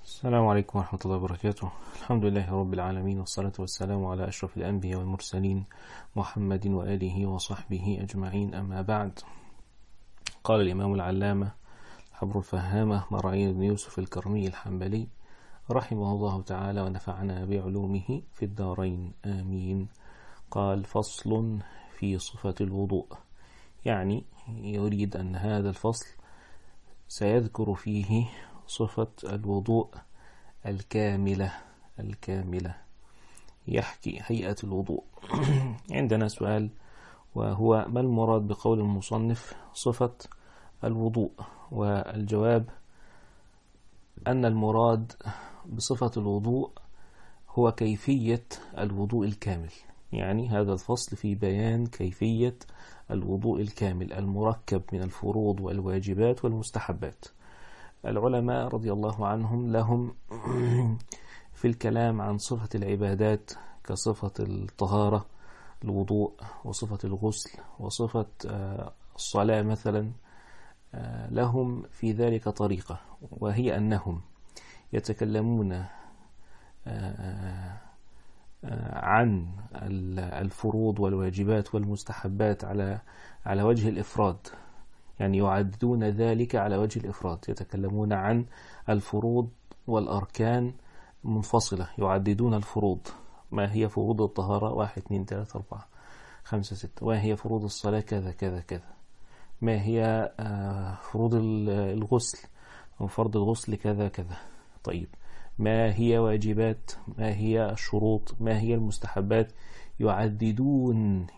السلام عليكم ورحمة الله وبركاته. الحمد لله رب العالمين، والصلاة والسلام على أشرف الأنبياء والمرسلين محمد وآله وصحبه أجمعين، أما بعد. قال الإمام العلامة حبر الفهامة مرعي بن يوسف الكرمي الحنبلي رحمه الله تعالى ونفعنا بعلومه في الدارين آمين. قال: فصل في صفة الوضوء، يعني يريد أن هذا الفصل سيذكر فيه صفة الوضوء الكاملة، يحكي هيئة الوضوء. عندنا سؤال، وهو: ما المراد بقول المصنف صفة الوضوء؟ والجواب أن المراد بصفة الوضوء هو كيفية الوضوء الكامل. يعني هذا الفصل في بيان كيفية الوضوء الكامل المركب من الفروض والواجبات والمستحبات. العلماء رضي الله عنهم لهم في الكلام عن صفة العبادات كصفة الطهارة الوضوء، وصفة الغسل، وصفة الصلاة مثلا، لهم في ذلك طريقة، وهي أنهم يتكلمون عن الفروض والواجبات والمستحبات على وجه الإفراد، يعني يعددون ذلك على وجه الإفراد. يتكلمون عن الفروض والأركان منفصلة، يعددون الفروض، ما هي فروض الطهارة 1 2 3 4 5 6، وهي فروض الصلاة كذا كذا كذا، ما هي فروض الغسل أو فرض الغسل كذا كذا. طيب، ما هي واجبات، ما هي الشروط، ما هي المستحبات. يعددون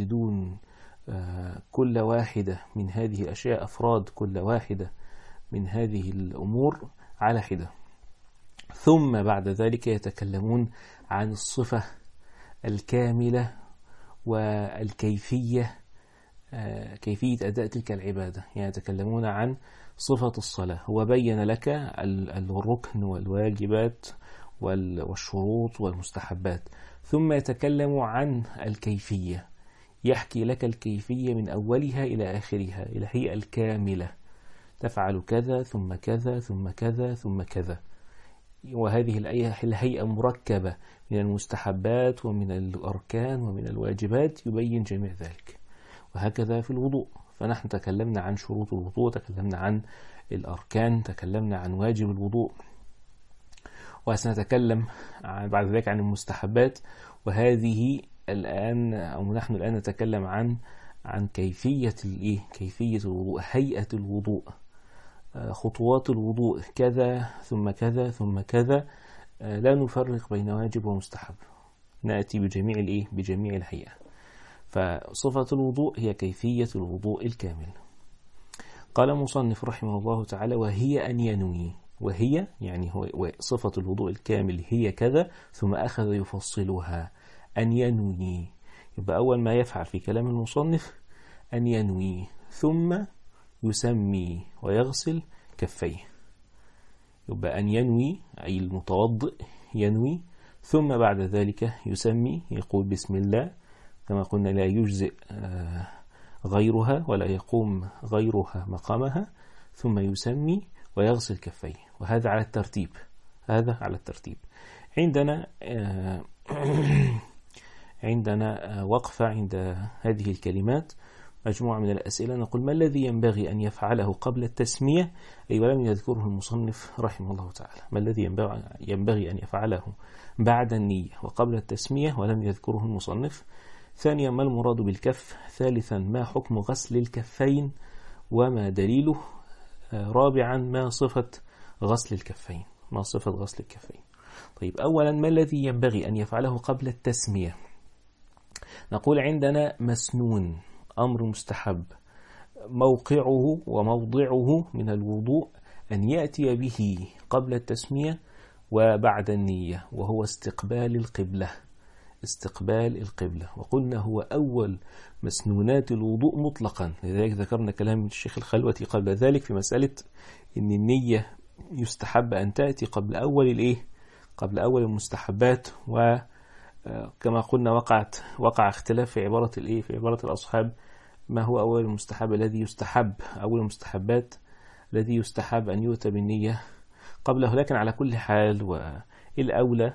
كل واحدة من هذه الأشياء، أفراد كل واحدة من هذه الأمور على حدة. ثم بعد ذلك يتكلمون عن الصفة الكاملة والكيفية، كيفية أداء تلك العبادة. يعني يتكلمون عن صفة الصلاة، هو بين لك الركن والواجبات والشروط والمستحبات، ثم يتكلم عن الكيفية، يحكي لك الكيفية من أولها إلى آخرها، إلى هي الكاملة، تفعل كذا ثم كذا ثم كذا ثم كذا. وهذه الهيئة مركبة من المستحبات ومن الأركان ومن الواجبات، يبين جميع ذلك. وهكذا في الوضوء، فنحن تكلمنا عن شروط الوضوء، تكلمنا عن الأركان، تكلمنا عن واجب الوضوء، وسنتكلم بعد ذلك عن المستحبات. وهذه الآن، أو نحن الآن نتكلم عن كيفية الوضوء، هيئة الوضوء، خطوات الوضوء، كذا ثم كذا ثم كذا، لا نفرق بين واجب ومستحب، نأتي بجميع الهيئة. فصفة الوضوء هي كيفية الوضوء الكامل. قال المصنف رحمه الله تعالى: وهي أن ينوي. وهي يعني هو صفة الوضوء الكامل هي كذا، ثم أخذ يفصلها. أن ينوي، يبقى أول ما يفعل في كلام المصنف أن ينوي، ثم يسمي ويغسل كفيه. يبقى أن ينوي أي المتوضئ ينوي، ثم بعد ذلك يسمي، يقول بسم الله، كما قلنا لا يجزئ غيرها ولا يقوم غيرها مقامها، ثم يسمي ويغسل كفيه. وهذا على الترتيب. عندنا وقفة عند هذه الكلمات، مجموعة من الأسئلة. نقول: ما الذي ينبغي أن يفعله قبل التسمية؟ أي ولم يذكره المصنف رحمه الله تعالى. ما الذي ينبغي أن يفعله بعد النية وقبل التسمية ولم يذكره المصنف؟ ثانيا: ما المراد بالكف؟ ثالثا: ما حكم غسل الكفين وما دليله؟ رابعا: ما صفة غسل الكفين؟ طيب، أولا: ما الذي ينبغي أن يفعله قبل التسمية؟ نقول: عندنا مسنون، أمر مستحب، موقعه وموضعه من الوضوء أن يأتي به قبل التسمية وبعد النية، وهو استقبال القبلة. وقلنا هو أول مسنونات الوضوء مطلقا. لذلك ذكرنا كلام الشيخ الخلوتي قبل ذلك في مسألة إن النية يستحب أن تأتي قبل أول المستحبات. وكما قلنا وقع اختلاف في عبارة الأصحاب، ما هو أول المستحب الذي يستحب، أول المستحبات الذي يستحب أن يؤتى بالنية قبله. لكن على كل حال والأولى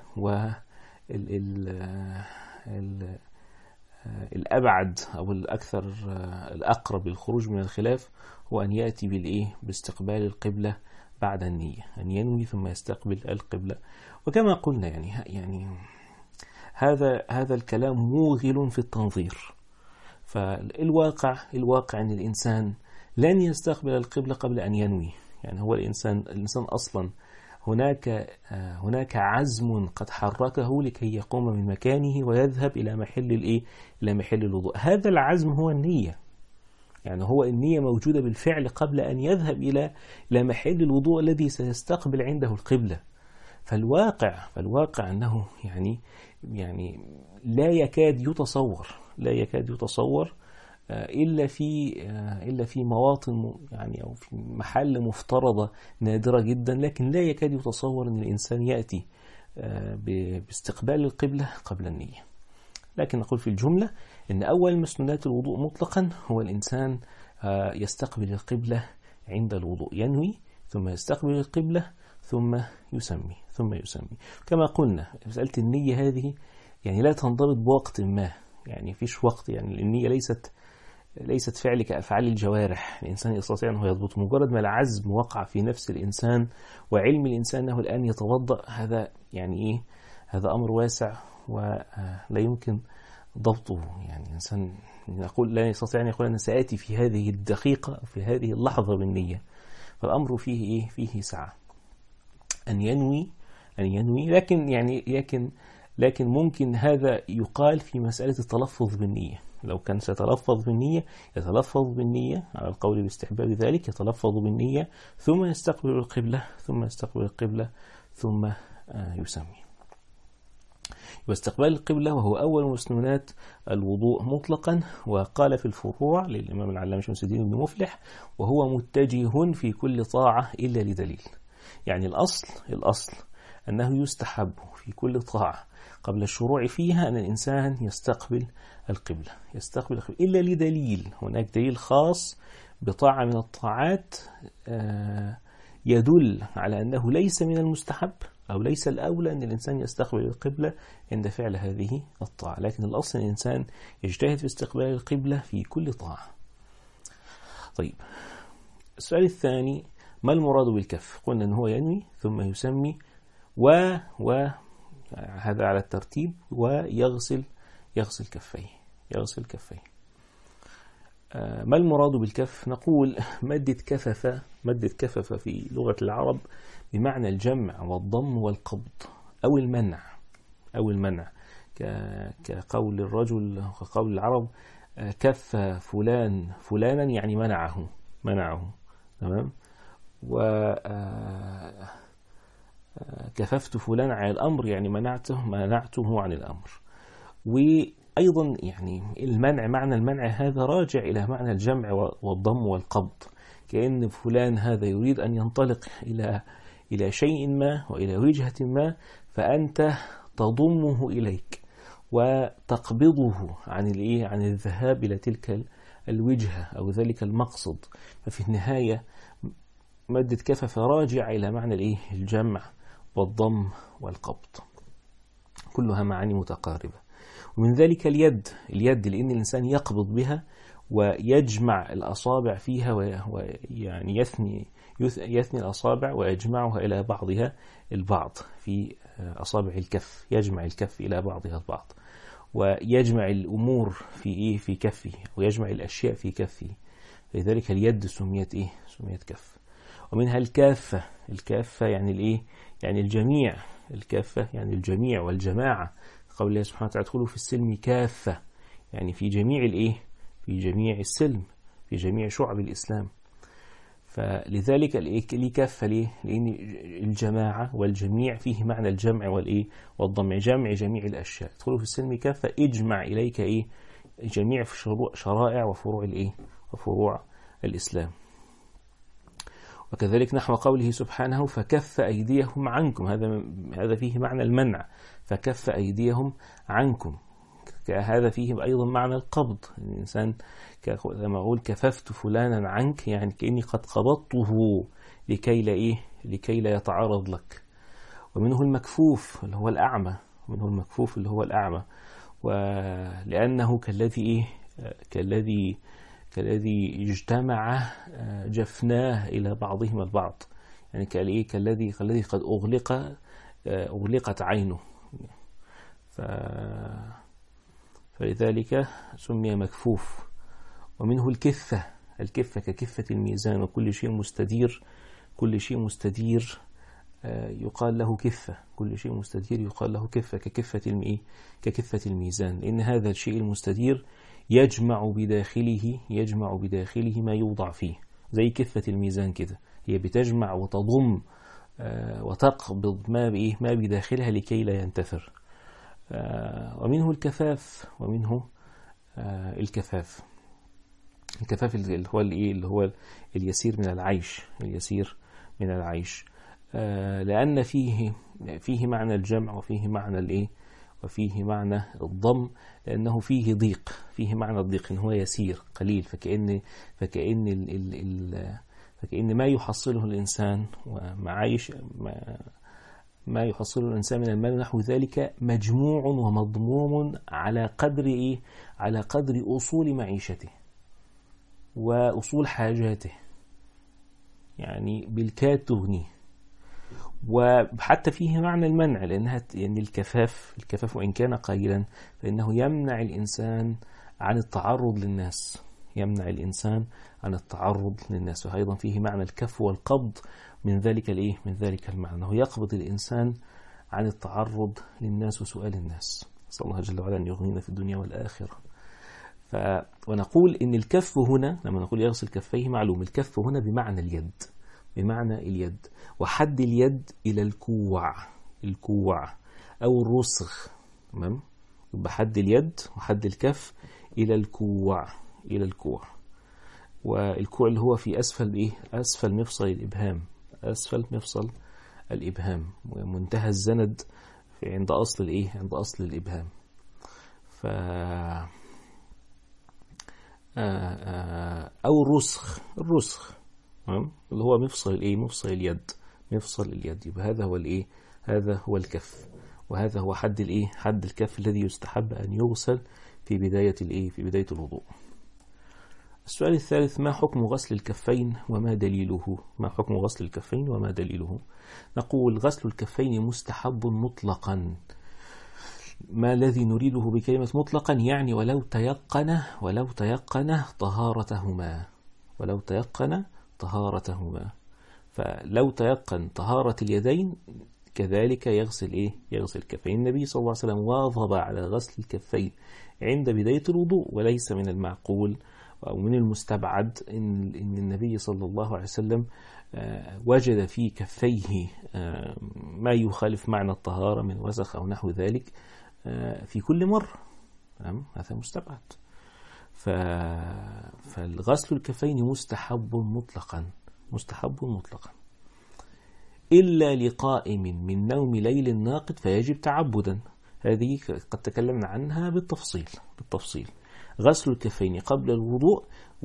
الأبعد أو الأكثر الأقرب للخروج من الخلاف هو أن يأتي باستقبال القبلة بعد النية، أن ينوي ثم يستقبل القبلة. وكما قلنا يعني هذا الكلام موغل في التنظير. فالواقع أن الإنسان لن يستقبل القبلة قبل أن ينوي. يعني هو الإنسان أصلا هناك عزم قد حركه لكي يقوم من مكانه ويذهب إلى محل الوضوء. هذا العزم هو النية. يعني هو النية موجودة بالفعل قبل أن يذهب إلى محل الوضوء الذي سيستقبل عنده القبلة. فالواقع أنه يعني لا يكاد يتصور إلا في مواطن أو في محل مفترضة نادرة جدا، لكن لا يكاد يتصور أن الإنسان يأتي باستقبال القبلة قبل النية. لكن نقول في الجملة أن أول مسنونات الوضوء مطلقا هو الإنسان يستقبل القبلة عند الوضوء، ينوي ثم يستقبل القبلة ثم يسمي. كما قلنا مسألة النية هذه يعني لا تنضبط بوقت ما، يعني فيش وقت. يعني النية ليست فعل كأفعال الجوارح الإنسان يستطيع أنه يضبط. مجرد ما العزم وقع في نفس الإنسان وعلم الإنسان أنه الآن يتوضأ، هذا هذا أمر واسع ولا يمكن ضبطه. يعني الإنسان لا يستطيع أن يقول أنا سآتي في هذه الدقيقة في هذه اللحظة بالنية. فالأمر فيه سعة أن ينوي لكن ممكن هذا يقال في مسألة التلفظ بالنية. لو كان سيتلفظ بالنية يتلفظ بالنية على القول باستحباب ذلك، يتلفظ بالنية ثم يستقبل القبلة ثم يسمي. واستقبال القبلة وهو أول مسنونات الوضوء مطلقا. وقال في الفروع للإمام العلامة شمس الدين بن مفلح: وهو متجه في كل طاعة إلا لدليل. يعني الأصل أنه يستحب في كل طاعة قبل الشروع فيها أن الإنسان يستقبل القبلة إلا لدليل. هناك دليل خاص بطاعة من الطاعات يدل على أنه ليس من المستحب أو ليس الأولى أن الإنسان يستقبل القبلة عند فعل هذه الطاعة. لكن الأصل أن الإنسان يجتهد في استقبال القبلة في كل طاعة. طيب، السؤال الثاني: ما المراد بالكف؟ قلنا أن هو ينوي ثم يسمي هذا على الترتيب، ويغسل كفيه. ما المراد بالكف؟ نقول مادة كفف في لغة العرب بمعنى الجمع والضم والقبض أو المنع كقول الرجل وقول العرب: كف فلانا يعني منعه. تمام. كففت فلان على الأمر يعني منعته عن الأمر. وأيضا يعني معنى المنع هذا راجع إلى معنى الجمع والضم والقبض، كأن فلان هذا يريد أن ينطلق إلى شيء ما وإلى وجهة ما، فأنت تضمه إليك وتقبضه عن الذهاب إلى تلك الوجهة أو ذلك المقصد. ففي النهاية مادة كفف راجع إلى معنى الجمع والضم والقبض، كلها معاني متقاربة. ومن ذلك اليد لأن الإنسان يقبض بها ويجمع الأصابع فيها، ويعني يثني الأصابع ويجمعها إلى بعضها البعض في أصابع الكف، يجمع الكف إلى بعضها البعض، ويجمع الأمور في كفه، ويجمع الأشياء في كفه. لذلك اليد سميت كف. ومنها الكافة يعني يعني الجميع. الكافة يعني الجميع والجماعة. قول الله سبحانه وتعالى: ادخلوا في السلم كافة، يعني في جميع في جميع السلم، في جميع شعب الإسلام. فلذلك الكافة لأن الجماعة والجميع فيه معنى الجمع والضم، جمع جميع الأشياء. ادخلوا في السلم كافة، اجمع إليك جميع شرائع وفروع الإسلام. وكذلك نحو قوله سبحانه: فكف أيديهم عنكم، هذا فيه معنى المنع، فكف أيديهم عنكم. هذا فيه أيضا معنى القبض. الإنسان لما أقول كففت فلانا عنك، يعني كأني قد قبضته لكي لا يتعارض لك. ومنه المكفوف اللي هو الأعمى، ومنه المكفوف اللي هو الأعمى، ولأنه كالذي اجتمع جفناه إلى بعضهما البعض، يعني كالذي قد أغلقت عينه، فلذلك سمي مكفوف. ومنه الكفة ككفة الميزان، وكل شيء مستدير يقال له كفة، كل شيء مستدير يقال له كفة، ككفة الميزان، لأن هذا الشيء المستدير يجمع بداخله ما يوضع فيه، زي كفة الميزان كده، هي بتجمع وتضم وتقبض ما بداخلها لكي لا ينتثر. ومنه الكفاف، الكفاف اللي هو اليسير من العيش، لأن فيه معنى الجمع، وفيه معنى الضم، لأنه فيه معنى الضيق، إن هو يسير قليل، فكأن ما يحصله الإنسان ومعايش ما يحصله الإنسان من المال نحو ذلك مجموع ومضموم على قدر أصول معيشته وأصول حاجاته، يعني بالكاد تغنيه. وحتى فيه معنى المنع، لأن الكفاف وإن كان قليلا فإنه يمنع الإنسان عن التعرض للناس، وأيضا فيه معنى الكف والقبض من ذلك المعنى، أنه يقبض الإنسان عن التعرض للناس وسؤال الناس. نسأل الله جل وعلا أن يغنينا في الدنيا والآخرة. ونقول إن الكف هنا، لما نقول يغسل كفيه، معلوم الكف هنا بمعنى اليد، وحد اليد إلى الكوع أو الرسغ، تمام؟ يبقى حد اليد وحد الكف إلى الكوع، والكوع اللي هو في أسفل مفصل الإبهام، ومنتهى الزند عند أصل الإبهام. أو الرسغ اللي هو مفصل اليد، يبقى هذا هو الكف، وهذا هو حد الكف الذي يستحب أن يغسل في بداية الوضوء. السؤال الثالث: ما حكم غسل الكفين وما دليله؟ نقول: غسل الكفين مستحب مطلقا. ما الذي نريده بكلمة مطلقا؟ يعني ولو تيقن طهارتهما، فلو تيقن طهارة اليدين كذلك يغسل الكفين. النبي صلى الله عليه وسلم واظب على غسل الكفين عند بداية الوضوء، وليس من المعقول أو من المستبعد إن النبي صلى الله عليه وسلم وجد في كفيه ما يخالف معنى الطهارة من وسخ أو نحو ذلك في كل مرة. هذا مستبعد. فالغسل الكفين مستحب مطلقا إلا لقائم من نوم ليل ناقض فيجب تعبدا. هذه قد تكلمنا عنها بالتفصيل. غسل الكفين قبل الوضوء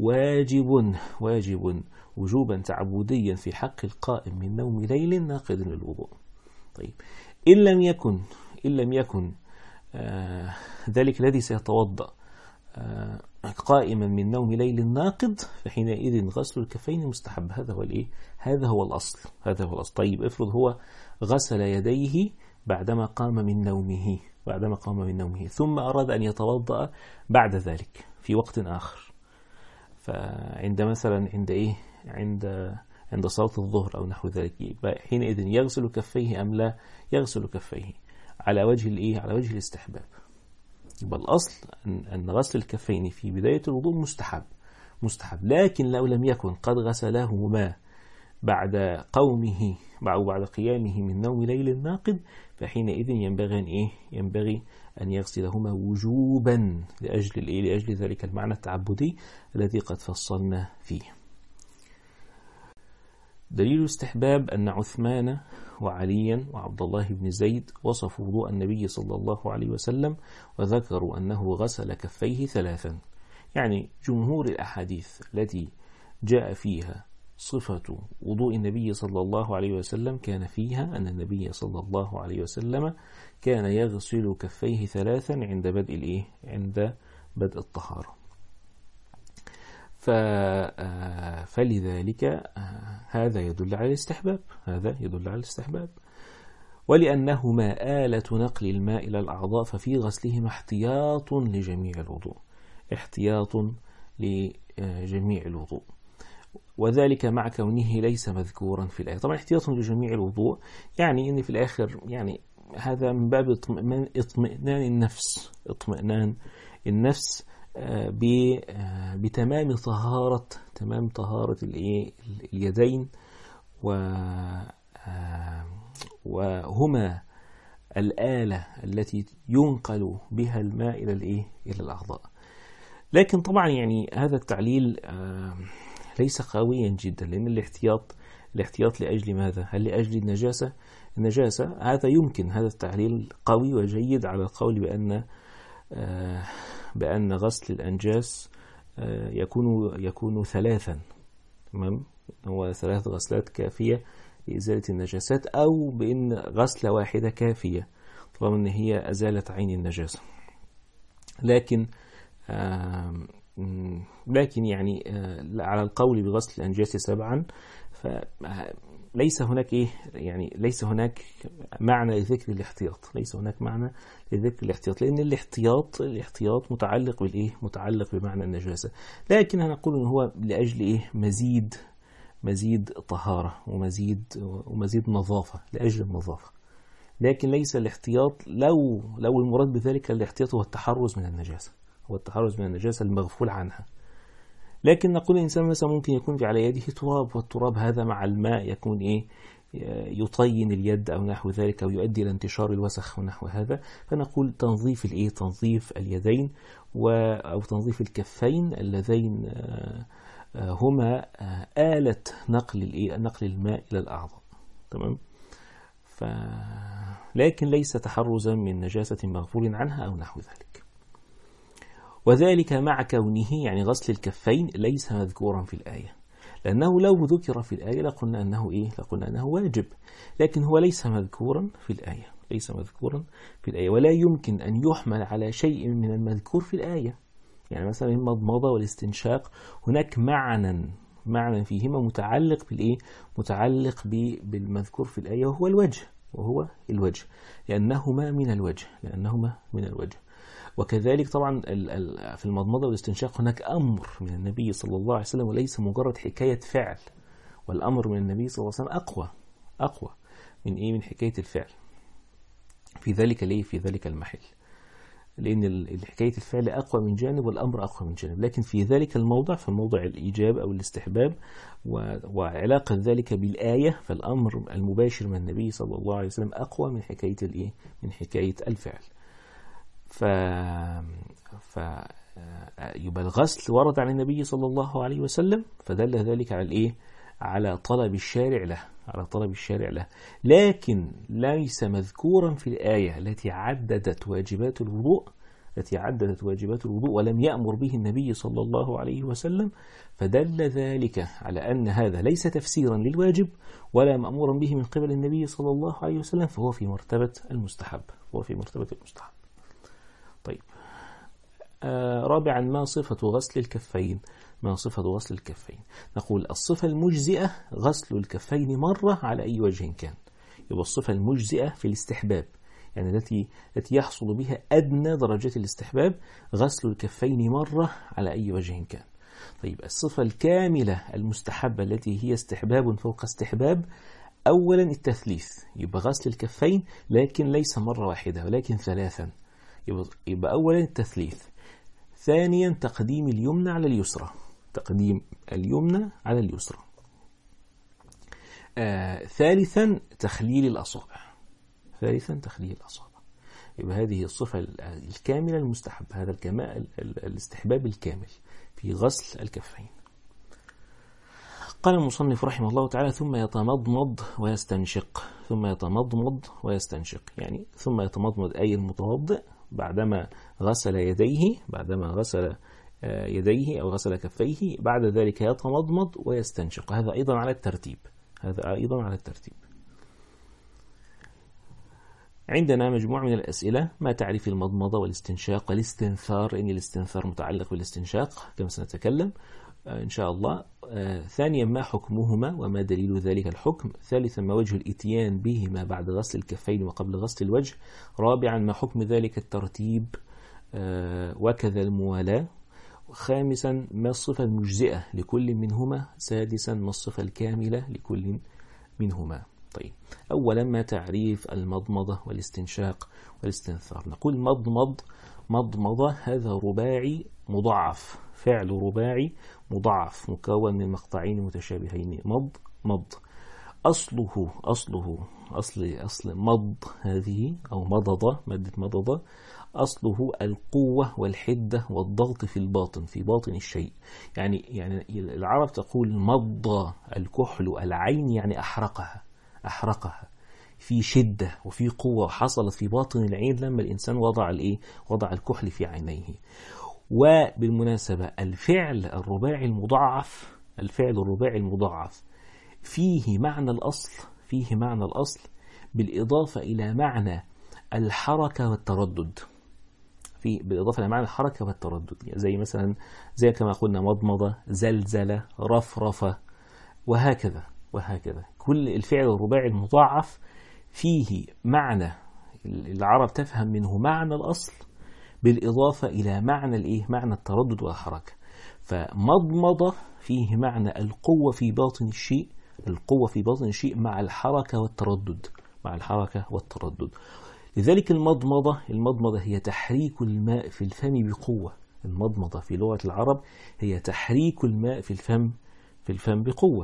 واجب وجوبا تعبديا في حق القائم من نوم ليل ناقض للوضوء. طيب، إن لم يكن ذلك الذي سيتوضأ قائما من نوم ليل ناقض، فحينئذ غسل الكفين مستحب. هذا هو الأصل. طيب، افرض هو غسل يديه بعدما قام من نومه ثم أراد أن يتوضأ بعد ذلك في وقت آخر، فعند مثلا عند صلاة الظهر أو نحو ذلك، حينئذ يغسل كفيه أم لا يغسل كفيه على وجه الاستحباب. يبقى الأصل أن غسل الكفين في بداية الوضوء مستحب، لكن لو لم يكن قد غسلهما بعد قيامه من نوم ليل ناقض، فحينئذ ينبغي أن يغسلهما وجوبا لأجل ذلك المعنى التعبدي الذي قد فصلنا فيه. دليل استحباب أن عثمان وعليا وعبد الله بن زيد وصفوا وضوء النبي صلى الله عليه وسلم وذكروا أنه غسل كفيه 3. يعني جمهور الأحاديث التي جاء فيها صفة وضوء النبي صلى الله عليه وسلم كان فيها أن النبي صلى الله عليه وسلم كان يغسل كفيه 3 عند عند بدء الطهارة. فلذلك هذا يدل على الاستحباب، ولأنهما آلة نقل الماء إلى الأعضاء ففي غسلهما احتياط لجميع الوضوء، وذلك مع كونه ليس مذكورا في الآية. طبعا احتياط لجميع الوضوء يعني إن في الآخر يعني هذا من باب اطمئنان النفس بتمام طهارة اليدين، وهما الآلة التي ينقل بها الماء إلى الأعضاء. لكن طبعا يعني هذا التعليل ليس قويا جدا، لأن الاحتياط لأجل ماذا؟ هل لأجل النجاسة؟ هذا يمكن، هذا التعليل قوي وجيد على القول بأن غسل الأنجاس يكون 3، تمام؟ هو 3 غسلات كافية لإزالة النجاسات، أو بأن غسلة واحدة كافية طالما أن هي أزالت عين النجاسة. لكن يعني على القول بغسل الأنجاس 7 فليس هناك ليس هناك معنى لذكر الاحتياط، لأن الاحتياط متعلق بمعنى النجاسة. لكن نقول إن هو لأجل مزيد طهارة ومزيد نظافة، لأجل النظافة. لكن ليس الاحتياط لو المراد بذلك الاحتياط هو التحرز من النجاسة المغفول عنها. لكن نقول الإنسان مثلا ممكن يكون على يده تراب، والتراب هذا مع الماء يكون يطين اليد أو نحو ذلك، أو يؤدي إلى انتشار الوسخ ونحو هذا. فنقول تنظيف اليدين أو تنظيف الكفين اللذين هما آلة نقل الماء إلى الأعضاء، تمام؟ لكن ليس تحرزا من نجاسة مغفول عنها أو نحو ذلك. وذلك مع كونه يعني غسل الكفين ليس مذكورا في الآية، لأنه لو ذكر في الآية لقلنا أنه واجب، لكن هو ليس مذكورا في الآية، ولا يمكن أن يحمل على شيء من المذكور في الآية. يعني مثلا المضمضة والاستنشاق هناك معنى فيهما متعلق بالمذكور في الآية، وهو الوجه، لأنهما من الوجه. وكذلك طبعا في المضمضة والاستنشاق هناك أمر من النبي صلى الله عليه وسلم، وليس مجرد حكاية فعل، والأمر من النبي صلى الله عليه وسلم أقوى من حكاية الفعل في ذلك المحل، لأن حكاية الفعل أقوى من جانب والأمر أقوى من جانب. لكن في ذلك الموضع، في موضع الإيجاب أو الاستحباب وعلاقة ذلك بالآية، فالأمر المباشر من النبي صلى الله عليه وسلم أقوى من حكاية الفعل. يبقى الغسل ورد عن النبي صلى الله عليه وسلم، فدل ذلك على طلب الشارع له، لكن ليس مذكورا في الآية التي عددت واجبات الوضوء ولم يأمر به النبي صلى الله عليه وسلم، فدل ذلك على أن هذا ليس تفسيرا للواجب ولا مأمورا به من قبل النبي صلى الله عليه وسلم، فهو في مرتبة المستحب. طيب، رابعا ما صفة غسل الكفين؟ نقول الصفة المجزئة غسل الكفين مرة على أي وجه كان. يبقى الصفة المجزئة في الاستحباب، يعني التي يحصل بها أدنى درجات الاستحباب، غسل الكفين مرة على أي وجه كان. طيب، الصفة الكاملة المستحبة التي هي استحباب فوق استحباب، أولا التثليث، يبقى غسل الكفين لكن ليس مرة واحدة ولكن 3. يبقى أولا التثليث، ثانيا تقديم اليمنى على اليسرى، ثالثا تخليل الأصابع. يبقى هذه الصفة الكاملة المستحب، هذا الاستحباب الكامل في غسل الكفين. قال المصنف رحمه الله تعالى: ثم يتمضمض ويستنشق. يعني ثم يتمضمض أي المتوضئ بعدما غسل يديه، بعدما غسل يديه أو غسل كفيه، بعد ذلك يتمضمض ويستنشق. هذا أيضا على الترتيب، هذا أيضا على الترتيب. عندنا مجموعة من الأسئلة: ما تعريف المضمضة والاستنشاق والاستنثار؟ إن الاستنثار متعلق بالاستنشاق كما سنتكلم إن شاء الله. ثانيا ما حكمهما وما دليل ذلك الحكم؟ ثالثا ما وجه الإتيان بهما بعد غسل الكفين وقبل غسل الوجه؟ رابعا ما حكم ذلك الترتيب وكذا الموالاة؟ خامسا ما الصفة المجزئة لكل منهما؟ سادسا ما الصفة الكاملة لكل منهما؟ طيب، أولا ما تعريف المضمضة والاستنشاق والاستنثار؟ نقول مضمضة هذا رباعي مضاعف، فعل رباعي مضاعف مكون من مقطعين متشابهين. مض أصل مض هذه أو مضضة، مادة مضضة، أصله القوة والحدة والضغط في الباطن، في باطن الشيء. يعني العرب تقول مض الكحل العين، يعني أحرقها في شدة وفي قوة حصلت في باطن العين لما الإنسان وضع الكحل في عينيه. وبالمناسبة الفعل الرباعي المضاعف فيه معنى الأصل بالإضافة إلى معنى الحركة والتردد، زي مثلا كما قلنا مضمضة، زلزلة، رفرفة، وهكذا. كل الفعل الرباعي المضاعف فيه معنى العرب تفهم منه معنى الأصل بالإضافة إلى معنى التردد والحركة. فمضمضة فيه معنى القوة في باطن الشيء مع الحركة والتردد. لذلك المضمضة هي تحريك الماء في الفم بقوة. المضمضة في لغة العرب هي تحريك الماء في الفم بقوة.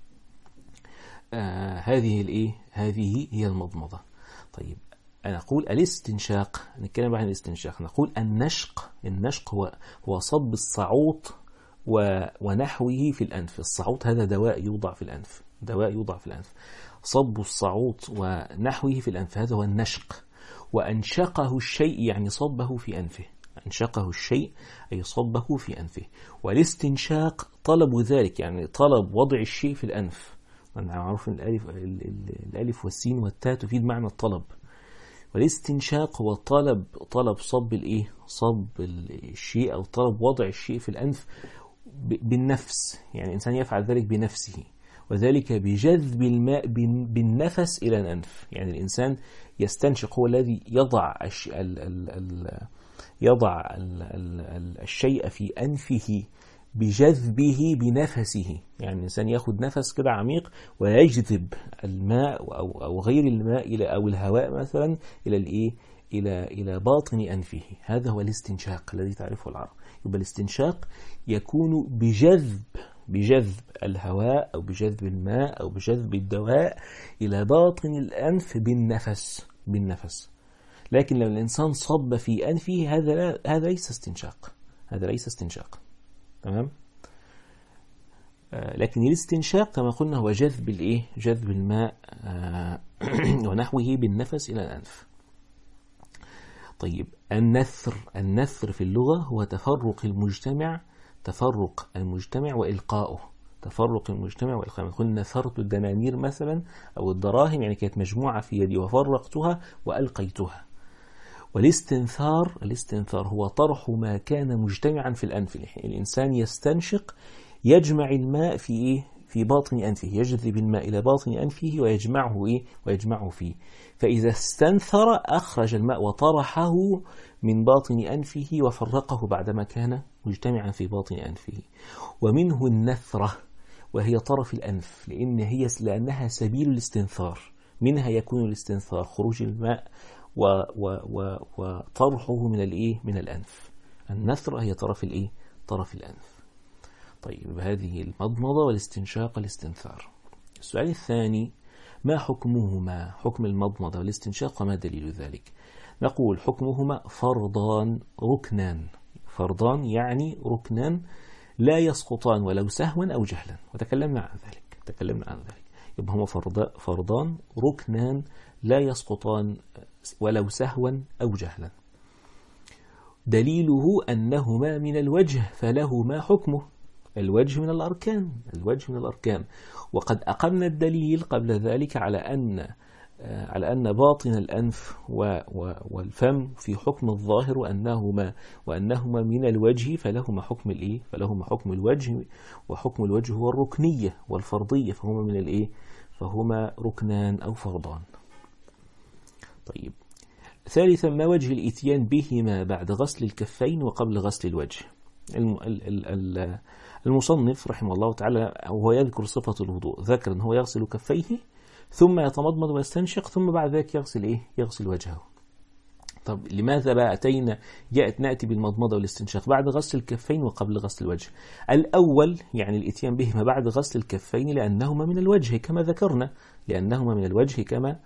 هذه هي المضمضة. طيب، أنا أقول الاستنشاق، نتكلم عن الاستنشاق. نقول النشق هو صب الصعوط ونحوه في الأنف. الصعوط هذا دواء يوضع في الأنف. صب الصعوط ونحوه في الأنف هذا هو النشق. وأنشقه الشيء يعني صبه في أنفه. أنشقه الشيء أي صبه في أنفه. والاستنشاق طلب ذلك، يعني طلب وضع الشيء في الأنف. معروف الألف والسين والتاء تفيد معنى الطلب. والاستنشاق هو طلب صب الشيء أو طلب وضع الشيء في الأنف بالنفس، يعني الإنسان يفعل ذلك بنفسه، وذلك بجذب الماء بالنفس إلى الأنف. يعني الإنسان يستنشق، هو الذي يضع الشيء في أنفه بجذبه بنفسه. يعني الإنسان يأخذ نفس كده عميق ويجذب الماء أو غير الماء أو الهواء مثلا إلى باطن أنفه. هذا هو الاستنشاق الذي تعرفه العرب. يبقى الاستنشاق يكون بجذب الهواء أو بجذب الماء أو بجذب الدواء إلى باطن الأنف بالنفس. لكن لو الإنسان صب في أنفه هذا ليس استنشاق. تمام. لكن الاستنشاق كما قلنا هو جذب الماء ونحوه بالنفس إلى الأنف. طيب، النثر في اللغة هو تفرق المجتمع وإلقاؤه. قلنا نثرت الدنانير مثلا أو الدراهم، يعني كانت مجموعة في يدي وفرقتها وألقيتها. والاستنثار هو طرح ما كان مجتمعا في الأنف. الإنسان يستنشق، يجمع الماء في باطن أنفه، يجذب الماء إلى باطن أنفه ويجمعه فيه. فإذا استنثر أخرج الماء وطرحه من باطن أنفه وفرقه بعدما كان مجتمعا في باطن أنفه. ومنه النثرة، وهي طرف الأنف، لأنها سبيل الاستنثار. منها يكون الاستنثار خروج الماء وطرحه من الأنف. النثرة هي طرف الأنف. طيب، هذه المضمضة والاستنشاق والاستنثار. السؤال الثاني: ما حكمهما؟ حكم المضمضة والاستنشاق وما دليل ذلك؟ نقول حكمهما فرضان يعني ركنان لا يسقطان ولو سهوا أو جهلا، وتكلمنا عن ذلك. يبقى هما فرضان ركنان لا يسقطان ولو سهوا أو جهلا. دليله أنهما من الوجه فلهما حكمه. الوجه من الأركان، الوجه من الأركان. وقد أقمنا الدليل قبل ذلك على أن باطن الأنف والفم في حكم الظاهر وأنهما من الوجه فلهما حكم الإيه؟ فلهما حكم الوجه، وحكم الوجه هو الركنية والفرضية، فهما من الإيه؟ فهما ركنان أو فرضان. طيب، ثالثا ما وجه الإتيان بهما بعد غسل الكفين وقبل غسل الوجه؟ المصنف رحمه الله تعالى وهو يذكر صفة الوضوء ذكر أنه يغسل كفيه ثم يتمضمض ويستنشق ثم بعد ذلك يغسل إيه؟ يغسل وجهه. طب لماذا بقى نأتي بالمضمضة والاستنشاق بعد غسل الكفين وقبل غسل الوجه؟ الأول يعني الإتيان بهما بعد غسل الكفين لأنهما من الوجه كما ذكرنا، لأنهما من الوجه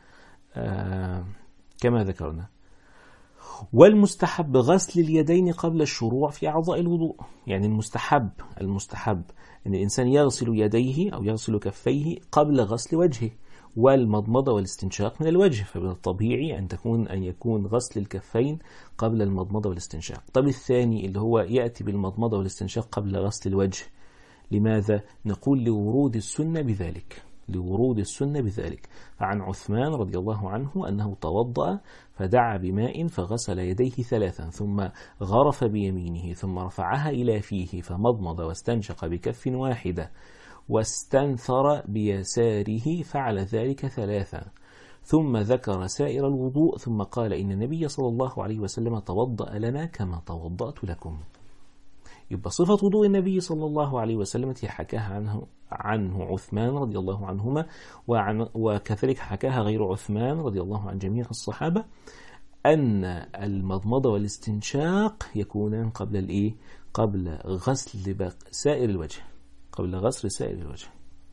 كما ذكرنا. والمستحب غسل اليدين قبل الشروع في أعضاء الوضوء. يعني المستحب أن الإنسان يغسل يديه أو يغسل كفيه قبل غسل وجهه، والمضمضة والاستنشاق من الوجه، فمن الطبيعي أن يكون غسل الكفين قبل المضمضة والاستنشاق. طب الثاني اللي هو يأتي بالمضمضة والاستنشاق قبل غسل الوجه، لماذا؟ نقول لورود السنة بذلك، لورود السنة بذلك. فعن عثمان رضي الله عنه أنه توضأ فدعا بماء فغسل يديه 3 ثم غرف بيمينه ثم رفعها إلى فيه فمضمض واستنشق بكف واحدة واستنثر بيساره فعل ذلك 3 ثم ذكر سائر الوضوء ثم قال إن النبي صلى الله عليه وسلم توضأ لنا كما توضأت لكم. يبقى صفة وضوء النبي صلى الله عليه وسلم التي حكاها عنه عثمان رضي الله عنهما، وكذلك حكاها غير عثمان رضي الله عن جميع الصحابة، أن المضمضة والاستنشاق يكونان قبل الإيه؟ قبل غسل سائر الوجه، قبل غسل سائر الوجه.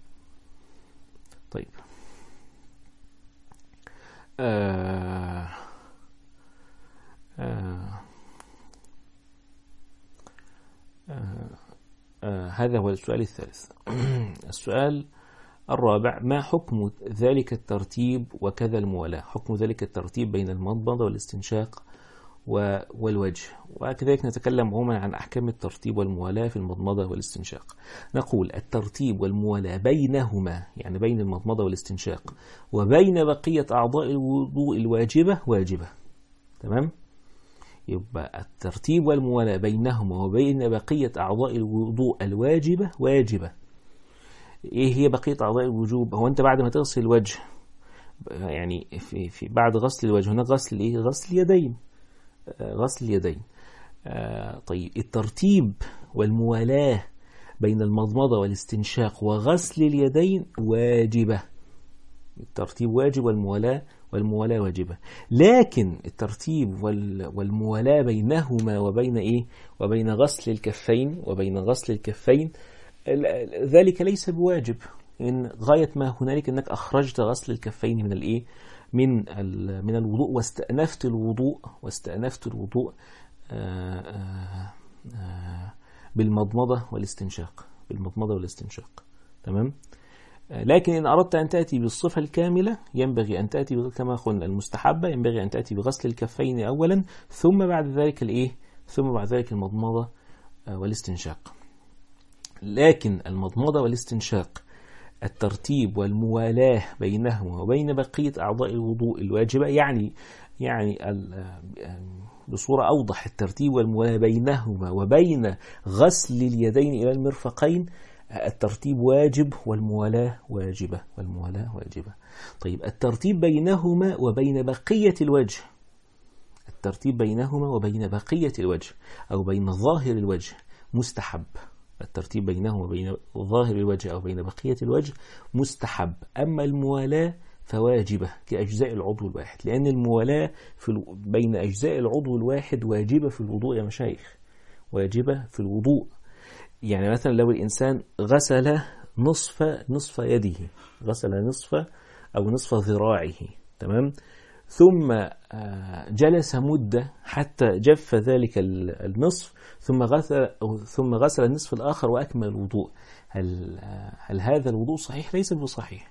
طيب، هذا هو السؤال الثالث. السؤال الرابع: ما حكم ذلك الترتيب وكذا الموالاة؟ حكم ذلك الترتيب بين المضمضة والاستنشاق والوجه. وكذلك نتكلم عموما عن أحكام الترتيب والموالاة في المضمضة والاستنشاق. نقول الترتيب والموالاة بينهما، يعني بين المضمضة والاستنشاق وبين بقية أعضاء الوضوء الواجبة واجبة. تمام؟ يبقى الترتيب والموالاة بينهما وبين بقية أعضاء الوضوء الواجبة واجبة. إيه هي بقية أعضاء الوجوب؟ هو أنت بعد ما تغسل الوجه، يعني في بعد غسل الوجه هناك غسل إيه؟ غسل اليدين، غسل اليدين. طيب، الترتيب والموالاة بين المضمضة والاستنشاق وغسل اليدين واجبة. الترتيب واجب والموالاة واجبة، لكن الترتيب والموالاة بينهما وبين إيه؟ وبين غسل الكفين ذلك ليس بواجب. إن غاية ما هنالك أنك أخرجت غسل الكفين من الإيه؟ من الوضوء واستأنفت الوضوء بالمضمضة والاستنشاق. تمام؟ لكن إن أردت أن تأتي بالصفة الكاملة ينبغي أن تأتي كما قلنا المستحبة، ينبغي أن تأتي بغسل الكفين أولا ثم بعد ذلك المضمضة والاستنشاق. لكن المضمضة والاستنشاق الترتيب والموالاة بينهما وبين بقية أعضاء الوضوء الواجبة، يعني بصورة أوضح الترتيب والموالاة بينهما وبين غسل اليدين إلى المرفقين الترتيب واجب والموالاة واجبة. طيب، الترتيب بينهما وبين بقية الوجه أو بين ظاهر الوجه مستحب. الترتيب بينهما وبين ظاهر الوجه أو بين بقية الوجه مستحب. أما الموالاة فواجبة كأجزاء العضو الواحد، لأن الموالاة بين أجزاء العضو الواحد واجبة في الوضوء يا مشايخ، واجبة في الوضوء. يعني مثلا لو الإنسان غسل نصف يده، غسل نصف ذراعه، تمام، ثم جلس مدة حتى جف ذلك النصف ثم غسل النصف الآخر وأكمل الوضوء، هل هذا الوضوء صحيح؟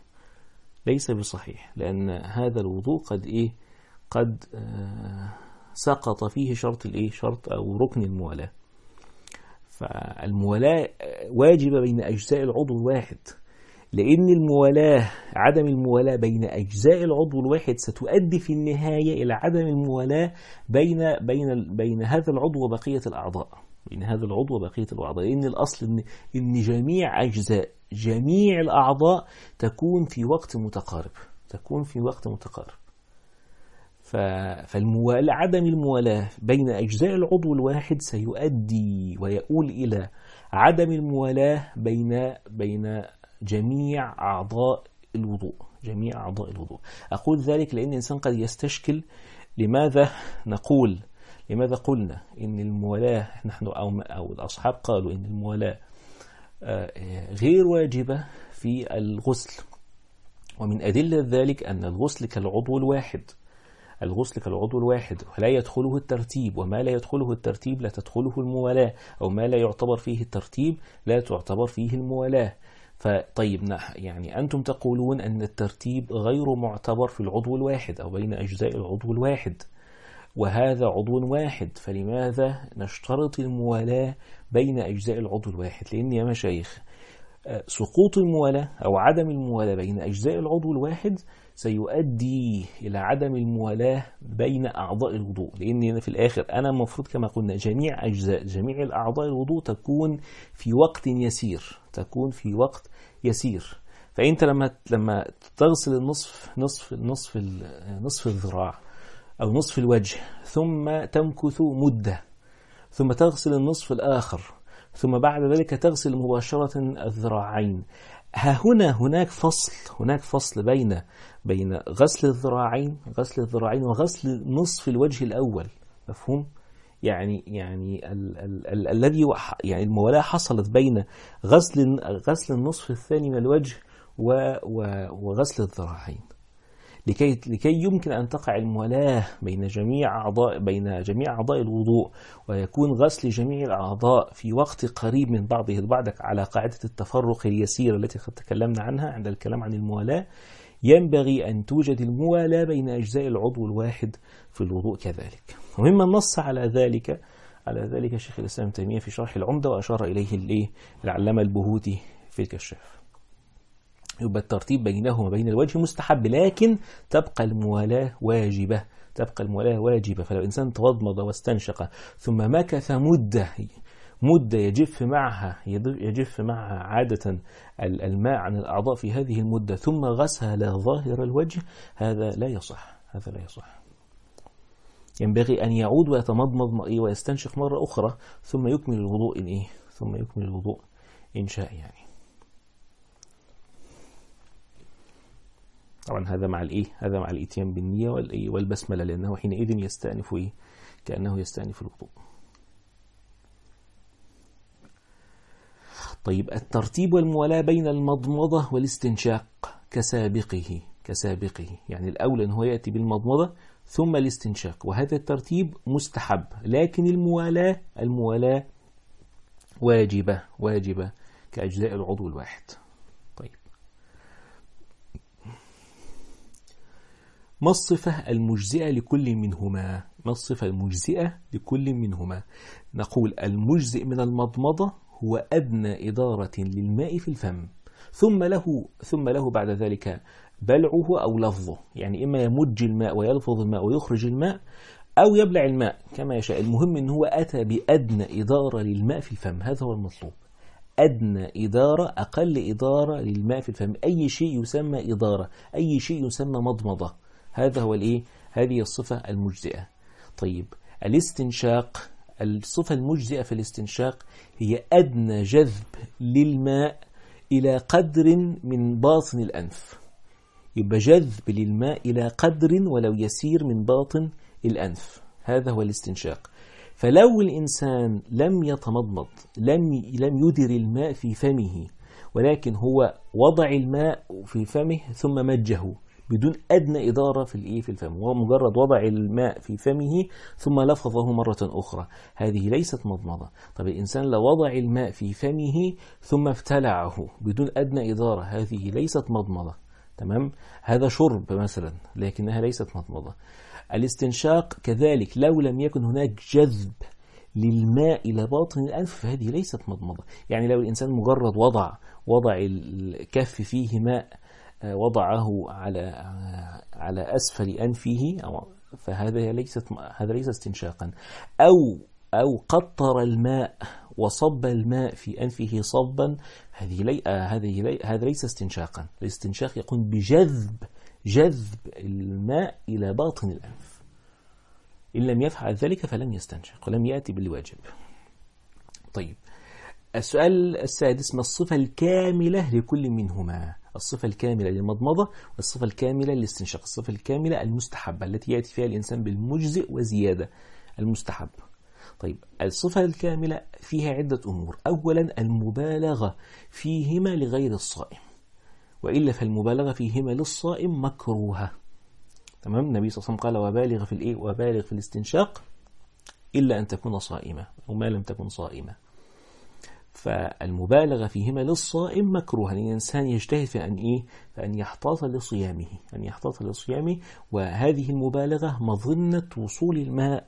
ليس بصحيح، لأن هذا الوضوء قد سقط فيه شرط شرط أو ركن الموالاة. فالموالاة واجبة بين أجزاء العضو الواحد، لأن الموالاة عدم الموالاة بين أجزاء العضو الواحد ستؤدي في النهاية إلى عدم الموالاة بين هذا العضو وبقية الأعضاء، لأن الأصل إن جميع أجزاء جميع الأعضاء تكون في وقت متقارب. عدم الموالاة بين أجزاء العضو الواحد سيؤدي ويؤول إلى عدم الموالاة بين جميع أعضاء الوضوء. أقول ذلك لأن الإنسان قد يستشكل لماذا قلنا إن الموالاة نحن أو الأصحاب قالوا إن الموالاة غير واجبة في الغسل. ومن أدلة ذلك أن الغسل كالعضو الواحد لا يدخله الترتيب، وما لا يدخله الترتيب لا تدخله الموالاة، أو ما لا يعتبر فيه الترتيب لا تعتبر فيه الموالاة. فطيب يعني أنتم تقولون أن الترتيب غير معتبر في العضو الواحد أو بين أجزاء العضو الواحد، وهذا عضو واحد، فلماذا نشترط الموالاة بين أجزاء العضو الواحد؟ لأن يا مشايخ سقوط الموالاة أو عدم الموالاة بين أجزاء العضو الواحد سيؤدي إلى عدم الموالاة بين أعضاء الوضوء، لأن في الآخر أنا المفروض كما قلنا جميع الأعضاء الوضوء تكون في وقت يسير. فأنت لما تغسل نصف الذراع أو نصف الوجه، ثم تمكث مدة، ثم تغسل النصف الآخر، ثم بعد ذلك تغسل مباشرة الذراعين، هناك فصل بين غسل الذراعين وغسل نصف الوجه الأول. مفهوم؟ يعني الذي يعني الموالاة حصلت بين غسل النصف الثاني من الوجه وغسل الذراعين، لكي يمكن أن تقع الموالاة بين جميع أعضاء الوضوء، ويكون غسل جميع الأعضاء في وقت قريب من بعضه البعض على قاعدة التفرق اليسيرة التي قد تكلمنا عنها عند الكلام عن الموالاة. ينبغي أن توجد الموالاة بين أجزاء العضو الواحد في الوضوء كذلك. ومما نص على ذلك شيخ الإسلام ابن تيمية في شرح العمدة، وأشار إليه العلامة البهوتي في الكشاف. يبقى الترتيب بينهما وبين الوجه مستحب، لكن تبقى الموالاة واجبة. فلو إنسان تمضمض واستنشق ثم مكث مدة يجف معها عادة الماء عن الأعضاء في هذه المدة، ثم غسل ظاهر الوجه، هذا لا يصح. ينبغي أن يعود ويتمضمض ويستنشق مرة أخرى ثم يكمل الوضوء إن شاء يعني. طبعا هذا مع الاتيان بالنية والبسملة، لأنه حينئذ يستأنف كأنه يستأنف الوضوء. طيب الترتيب والموالاة بين المضمضة والاستنشاق كسابقه، يعني الأولى أنه يأتي بالمضمضة ثم الاستنشاق، وهذا الترتيب مستحب، لكن الموالاة واجبة كأجزاء العضو الواحد. طيب ما الصفة المجزئة لكل منهما؟ نقول المجزئ من المضمضة هو أدنى إدارة للماء في الفم، ثم له بعد ذلك بلعه أو لفظه، يعني إما يمج الماء ويلفظ الماء ويخرج الماء، أو يبلع الماء كما يشاء. المهم أنه هو أتى بأدنى إدارة للماء في الفم، هذا هو المطلوب. أدنى إدارة، أقل إدارة للماء في الفم. أي شيء يسمى إدارة، أي شيء يسمى مضمضة، هذا هو هذه الصفة المجزئة. طيب الاستنشاق، الصفة المجزئة في الاستنشاق هي أدنى جذب للماء إلى قدر من باطن الأنف. يبقى جذب للماء إلى قدر ولو يسير من باطن الأنف، هذا هو الاستنشاق. فلو الإنسان لم يتمضمض، لم يدر الماء في فمه، ولكن هو وضع الماء في فمه ثم مجه بدون أدنى إدارة في الفم، وهو مجرد وضع الماء في فمه ثم لفظه مرة أخرى، هذه ليست مضمضة. طب الإنسان لو وضع الماء في فمه ثم ابتلعه بدون أدنى إدارة، هذه ليست مضمضة، تمام. هذا شرب مثلا لكنها ليست مضمضة. الاستنشاق كذلك لو لم يكن هناك جذب للماء إلى باطن الأنف فهذه ليست مضمضة. يعني لو الإنسان مجرد وضع الكف فيه ماء، وضعه على أسفل أنفه فهذا ليس استنشاقا. أو قطر الماء وصب الماء في أنفه صبا، هذا ليس استنشاقا. الاستنشاق يكون بجذب الماء إلى باطن الأنف. إن لم يفعل ذلك فلم يستنشق ولم يأتي بالواجب. طيب، السؤال السادس: ما الصفة الكاملة لكل منهما؟ الصفة الكاملة للمضمضة والصفة الكاملة للاستنشاق. الصفة الكاملة المستحبة التي يأتي فيها الإنسان بالمجزئ وزيادة المستحب. طيب، الصفة الكاملة فيها عدة أمور. أولا المبالغة فيهما لغير الصائم، وإلا فالمبالغة فيهما للصائم مكروهة. تمام. النبي صلى الله عليه وسلم قال وبالغ في الاستنشاق إلا أن تكون صائمة أو ما لم تكن صائمة. فالمبالغة فيهما للصائم مكروه. الإنسان يجتهد فأن يحتاط لصيامه، وهذه المبالغة مظنة وصول الماء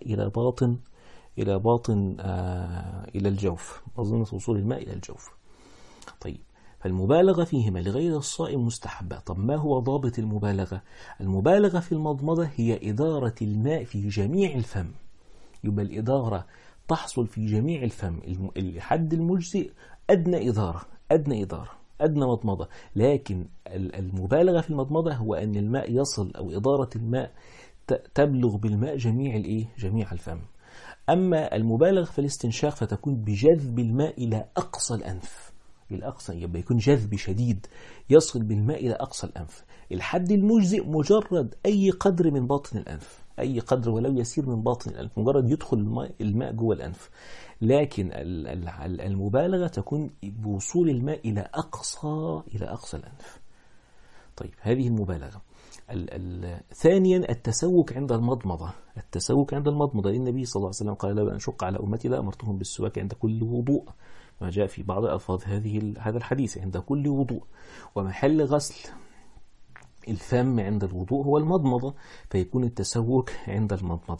إلى الجوف، مظنة وصول الماء إلى الجوف. طيب، فالمبالغة فيهما لغير الصائم مستحبة. طب ما هو ضابط المبالغة؟ المبالغة في المضمضة هي إدارة الماء في جميع الفم. يبقى الإدارة تحصل في جميع الفم. الحد المجزئ أدنى مضمضة. لكن المبالغة في المضمضة هو أن الماء يصل، أو إدارة الماء تبلغ بالماء جميع الفم. أما المبالغة في الاستنشاق فتكون بجذب الماء إلى أقصى الأنف، يبقى يكون جذب شديد يصل بالماء إلى أقصى الأنف. الحد المجزئ مجرد أي قدر من باطن الأنف، أي قدر ولو يسير من باطن الأنف، مجرد يدخل الماء جوه الأنف. لكن المبالغة تكون بوصول الماء إلى أقصى الأنف. طيب، هذه المبالغة. ثانيا التسوك عند المضمضة. النبي صلى الله عليه وسلم قال: لو أن أشق على أمتي لأمرتهم بالسواك عند كل وضوء، ما جاء في بعض ألفاظ هذا الحديث: عند كل وضوء. ومحل غسل الفم عند الوضوء هو المضمضة، فيكون التسوك عند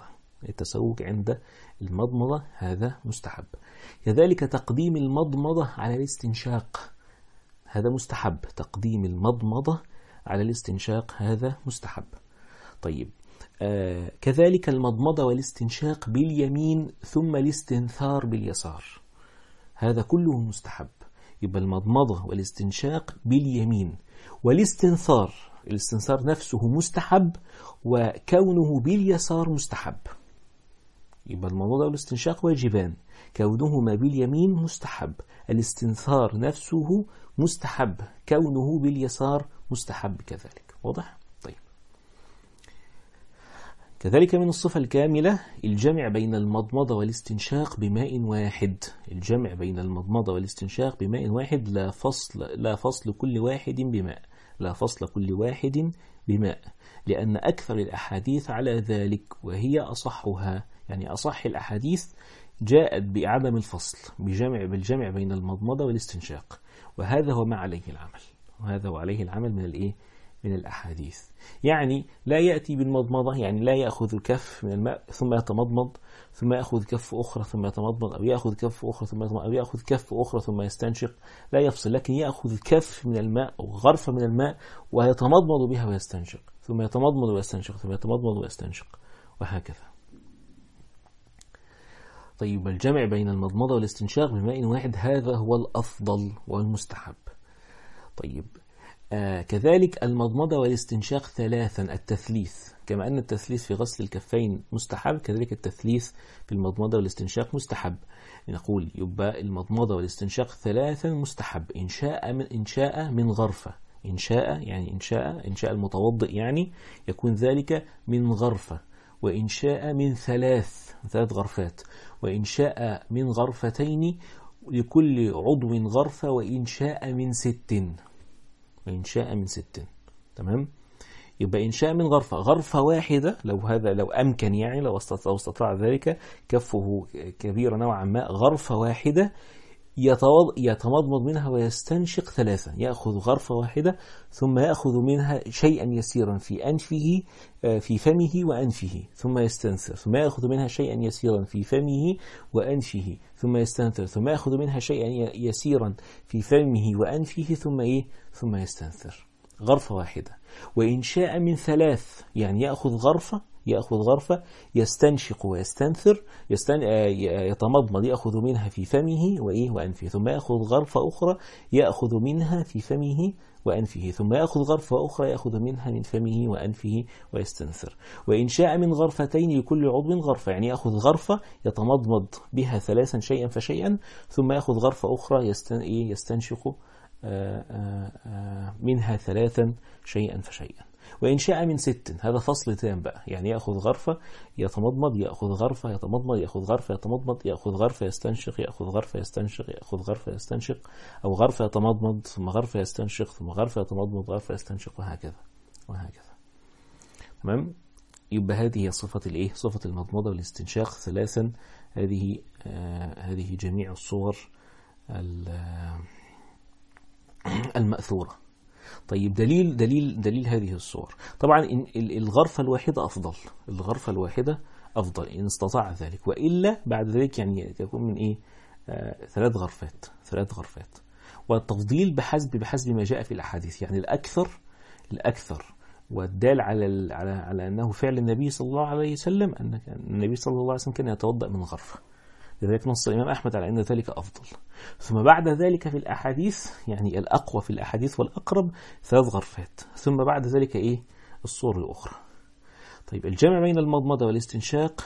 المضمضة هذا مستحب. كذلك تقديم المضمضة على الاستنشاق هذا مستحب. تقديم المضمضة على الاستنشاق هذا مستحب. طيب، كذلك المضمضة والاستنشاق باليمين ثم الاستنثار باليسار، هذا كله مستحب. يبقى المضمضة والاستنشاق باليمين، والاستنثار نفسه مستحب، وكونه باليسار مستحب. يبقى المضمضة والاستنشاق واجبان، كونهما باليمين مستحب، الاستنثار نفسه مستحب، كونه باليسار مستحب كذلك. واضح؟ طيب، كذلك من الصفة الكاملة الجمع بين المضمضة والاستنشاق بماء واحد، لا فصل كل واحد بماء، لأن أكثر الأحاديث على ذلك، وهي أصحها. يعني أصح الأحاديث جاءت بعدم الفصل، بالجمع بين المضمضة والاستنشاق، وهذا هو ما عليه العمل، من الأحاديث. يعني لا يأتي بالمضمضة، يعني لا يأخذ كف من الماء ثم يتمضمض، ثم يأخذ كف أخرى ثم يتمضمض، أو يأخذ كف أخرى ثم يتمضمض، أو يأخذ كف أخرى ثم يستنشق. لا يفصل، لكن يأخذ كف من الماء أو غرفة من الماء ويتمضمض بها ويستنشق، ثم يتمضمض ويستنشق، ثم يتمضمض ويستنشق، وهكذا. طيب، الجمع بين المضمضة والاستنشاق بماء واحد هذا هو الأفضل والمستحب. طيب، كذلك المضمضة والاستنشاق ثلاثا، التثليث. كما أن التثليث في غسل الكفين مستحب، كذلك التثليث في المضمضة والاستنشاق مستحب. نقول يبقى المضمضة والاستنشاق ثلاثا مستحب، إن شاء من غرفة. إن شاء المتوضئ يعني يكون ذلك من غرفة، وإن شاء من ثلاث غرفات، وإن شاء من غرفتين، لكل عضو غرفة، وإن شاء من ست. تمام. يبقى إن شاء من غرفة واحدة، لو أمكن، يعني لو استطاع ذلك، كفه كبير نوعا ما، غرفة واحدة يتمضمض منها ويستنشق 3، يأخذ غرفة واحدة ثم يأخذ منها شيئا يسيرا في أنفه في فمه وأنفه ثم يستنثر، ثم يأخذ منها شيئا يسيرا في فمه وأنفه ثم يستنثر، ثم يأخذ منها شيئا يسيرا في فمه وأنفه ثم يستنثر. غرفة واحدة. وإن شاء من 3، يعني يأخذ غرفة يستنشق ويستنثر، يتمضمض يأخذ منها في فمه وأنفه، ثم يأخذ غرفة أخرى يأخذ منها في فمه وأنفه، ثم يأخذ غرفة أخرى يأخذ منها من فمه وأنفه ويستنثر. وإن شاء من غرفتين لكل عضو غرفة، يعني يأخذ غرفة يتمضمض بها 3 شيئا فشيئا، ثم يأخذ غرفة أخرى يستنشق منها 3 شيئا فشيئا. وإن شاء من 6، هذا فصل تام بقى، يعني يأخذ غرفة يتمضمض، يأخذ غرفة يتمضمض، يأخذ غرفة يتمضمض، يأخذ غرفة يستنشق، يأخذ غرفة يستنشق، يأخذ غرفة يستنشق، أو غرفة يتمضمض ثم غرفة يستنشق ثم غرفة يتمضمض غرفة يستنشق، وهكذا. تمام. يبقى هذه هي صفة المضمضة والاستنشاق 3. هذه جميع الصور المأثورة. طيب، دليل هذه الصور. طبعا الغرفة الواحدة أفضل إن استطاع ذلك، وإلا بعد ذلك يعني يكون من 3 غرفات. والتفضيل بحسب ما جاء في الأحاديث، يعني الأكثر والدال على أنه فعل النبي صلى الله عليه وسلم، أن النبي صلى الله عليه وسلم كان يتوضأ من غرفة، لذلك نص الإمام أحمد على أن ذلك أفضل. ثم بعد ذلك في الأحاديث، يعني الأقوى في الأحاديث والأقرب 3 غرفات، ثم بعد ذلك الصور الأخرى. طيب، الجمع بين المضمضة والاستنشاق،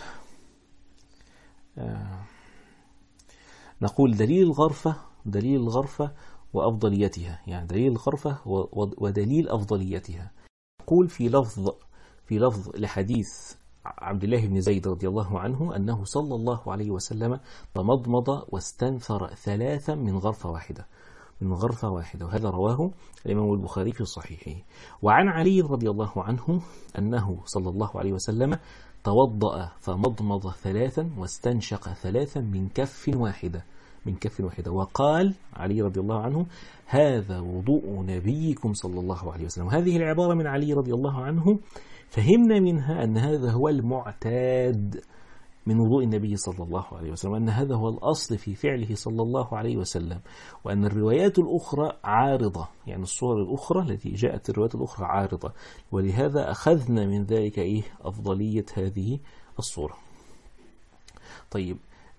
نقول دليل الغرفة وأفضليتها، يعني دليل الغرفة ودليل أفضليتها. نقول في لفظ لحديث عبد الله بن زيد رضي الله عنه أنه صلى الله عليه وسلم تمضمض واستنثر 3 من غرفة واحدة، وهذا رواه الإمام البخاري في صحيحه. وعن علي رضي الله عنه أنه صلى الله عليه وسلم توضأ فمضمض 3 واستنشق 3 من كف واحدة. وقال علي رضي الله عنه: هذا وضوء نبيكم صلى الله عليه وسلم. وهذه العبارة من علي رضي الله عنه فهمنا منها أن هذا هو المعتاد من وضوء النبي صلى الله عليه وسلم، وأن هذا هو الأصل في فعله صلى الله عليه وسلم، وأن الروايات الأخرى عارضة، يعني الصور الأخرى التي جاءت الروايات الأخرى عارضة، ولهذا أخذنا من ذلك أفضلية هذه الصورة. طيب،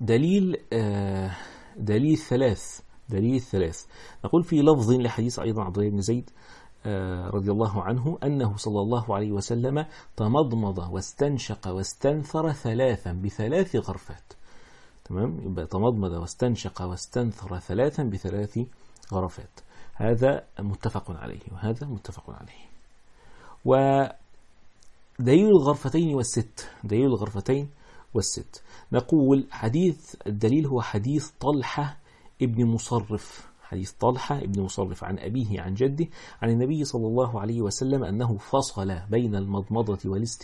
دليل ثلاث. نقول في لفظ لحديث أيضا عبد الله بن زيد رضي الله عنه أنه صلى الله عليه وسلم تمضمض واستنشق واستنثر 3 ب3 غرفات. تمام، يبقى تمضمض واستنشق واستنثر 3 ب3 غرفات. هذا متفق عليه. ودليل الغرفتين والست، نقول الدليل هو حديث طلحة ابن مصرف عن أبيه عن جده عن النبي صلى الله عليه وسلم أنه فصل بين المضمضة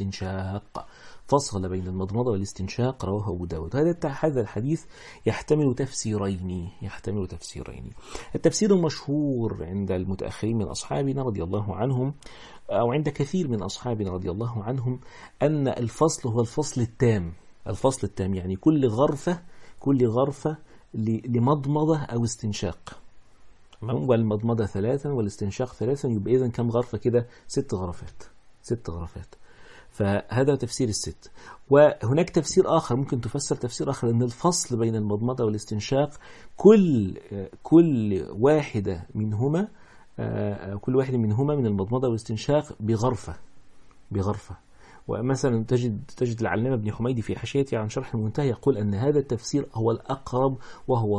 والاستنشاق، رواه أبو داود. هذا الحديث يحتمل تفسيرين. التفسير المشهور عند المتأخرين من أصحابنا رضي الله عنهم، أو عند كثير من أصحابنا رضي الله عنهم، أن الفصل هو الفصل التام، يعني كل غرفة لمضمضة أو استنشاق، والمضمضة 3 والاستنشاق 3، يبقى إذن كم غرفة كده؟ 6 غرفات. فهذا تفسير 6. وهناك تفسير آخر، ممكن تفسر تفسير آخر، أن الفصل بين المضمضة والاستنشاق كل واحدة منهما من المضمضة والاستنشاق بغرفة. ومثلا تجد العلامة ابن حميدي في حاشيته عن شرح المنتهى يقول أن هذا التفسير هو الأقرب وهو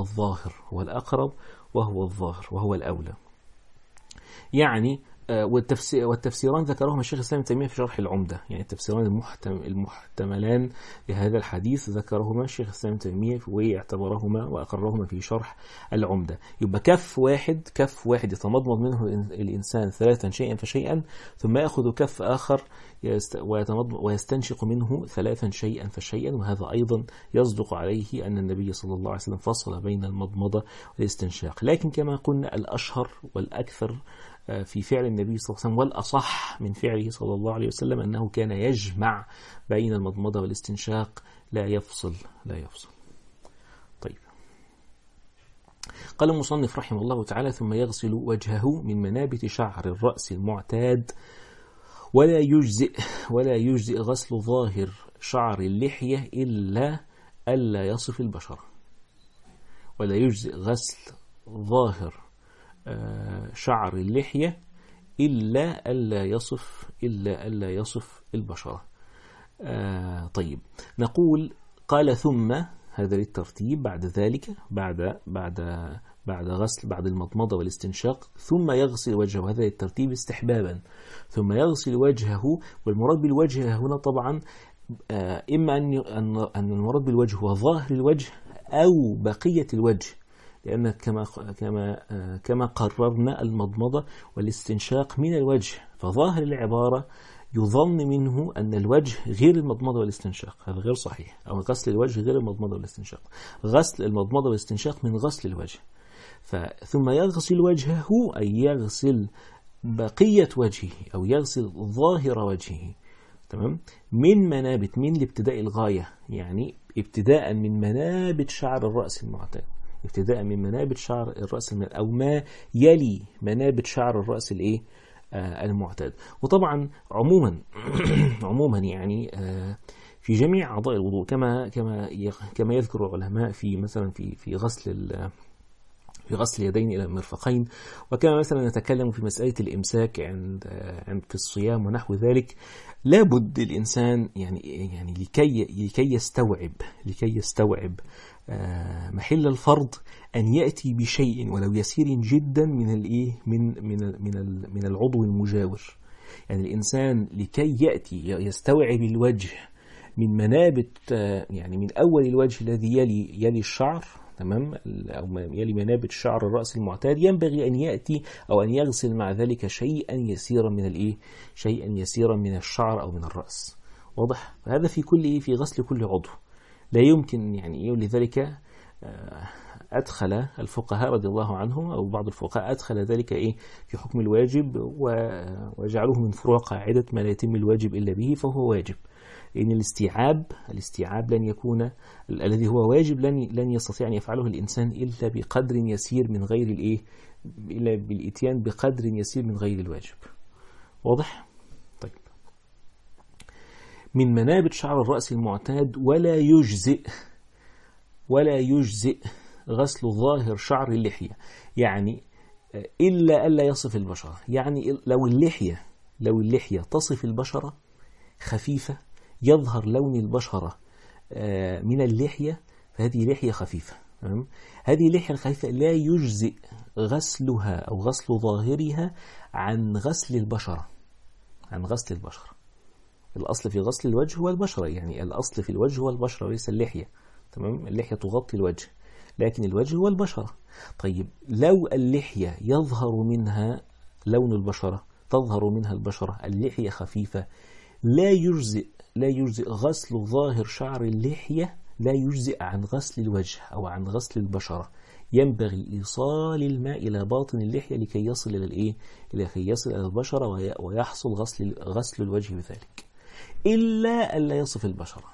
الظاهر وهو الأولى. يعني والتفسيران ذكرهما الشيخ الإسلام ابن تيمية في شرح العمدة، يعني التفسيران المحتملان لهذا الحديث ذكرهما الشيخ الإسلام ابن تيمية واعتبرهما وأقرهما في شرح العمدة. يبقى كف واحد يتمضمض منه الإنسان 3 شيئا فشيئا، ثم يأخذ كف آخر ويستنشق منه 3 شيئا فشيئا، وهذا أيضا يصدق عليه أن النبي صلى الله عليه وسلم فصل بين المضمضة والاستنشاق. لكن كما قلنا الأشهر والأكثر في فعل النبي صلى الله عليه وسلم والأصح من فعله صلى الله عليه وسلم أنه كان يجمع بين المضمضة والاستنشاق، لا يفصل. طيب، قال المصنف رحمه الله تعالى: ثم يغسل وجهه من منابت شعر الرأس المعتاد، ولا يجزئ غسل ظاهر شعر اللحية إلا ألا يصف البشرة. ولا يجزئ غسل ظاهر شعر اللحية إلا ألا يصف البشرة. طيب، نقول قال ثم، هذا للترتيب، بعد ذلك بعد غسل، بعد المضمضة والاستنشاق، ثم يغسل وجهه، هذا للترتيب استحبابا. ثم يغسل وجهه، والمراد بالوجه هنا طبعا إما أن المراد بالوجه هو ظاهر الوجه أو بقية الوجه، لأن كما قررنا المضمضة والاستنشاق من الوجه، فظاهر العبارة يظن منه أن الوجه غير المضمضة والاستنشاق، هذا غير صحيح، أو غسل الوجه غير المضمضة والاستنشاق. غسل المضمضة والاستنشاق من غسل الوجه. ثم يغسل وجهه، أي يغسل بقية وجهه أو يغسل ظاهر وجهه، تمام، من منابت، من الابتداء الغاية، يعني ابتداء من منابت شعر الرأس المعتاد، ابتداء من منابت شعر الرأس أو ما يلي منابت شعر الرأس المعتاد. وطبعا عموما يعني في جميع أعضاء الوضوء، كما يذكر العلماء في مثلا في غسل اليدين إلى المرفقين، وكما مثلا نتكلم في مسألة الإمساك عند في الصيام ونحو ذلك. لابد الإنسان يعني لكي يستوعب محل الفرض أن يأتي بشيء ولو يسير جدا من العضو المجاور. يعني الإنسان لكي يأتي يستوعب الوجه من منابت، يعني من أول الوجه الذي يلي الشعر، تمام، أو يلي منابت شعر الرأس المعتاد، ينبغي أن يأتي أو أن يغسل مع ذلك شيئا يسيرا من الشعر أو من الرأس. واضح؟ فهذا في غسل كل عضو. لا يمكن لذلك أدخل الفقهاء رضي الله عنهم، أو بعض الفقهاء أدخل ذلك في حكم الواجب، وجعلوه من فروع قاعدة ما لا يتم الواجب إلا به فهو واجب. إن الاستيعاب لن يكون، الذي هو واجب لن يستطيع أن يفعله الإنسان إلا بقدر يسير من غير إلا بالإتيان بقدر يسير من غير الواجب. واضح؟ طيب، من منابت شعر الرأس المعتاد، ولا يجزئ غسل ظاهر شعر اللحية، يعني إلا ألا يصف البشرة. يعني لو اللحية تصف البشرة خفيفة، يظهر لون البشرة من اللحية، فهذه لحية خفيفة. هذه اللحية الخفيفة لا يجزئ غسلها أو غسل ظاهرها عن غسل البشرة. الأصل في غسل الوجه هو البشرة، يعني الأصل في الوجه هو البشرة وليس اللحية، تمام. اللحية تغطي الوجه، لكن الوجه هو البشرة. طيب، لو اللحية يظهر منها لون البشرة، تظهر منها البشرة، اللحية خفيفة، لا يجزئ غسل ظاهر شعر اللحية، لا يجزئ عن غسل الوجه أو عن غسل البشرة. ينبغي إيصال الماء إلى باطن اللحية لكي يصل إلى البشرة ويحصل غسل الوجه بذلك، إلا ألا يصف البشرة.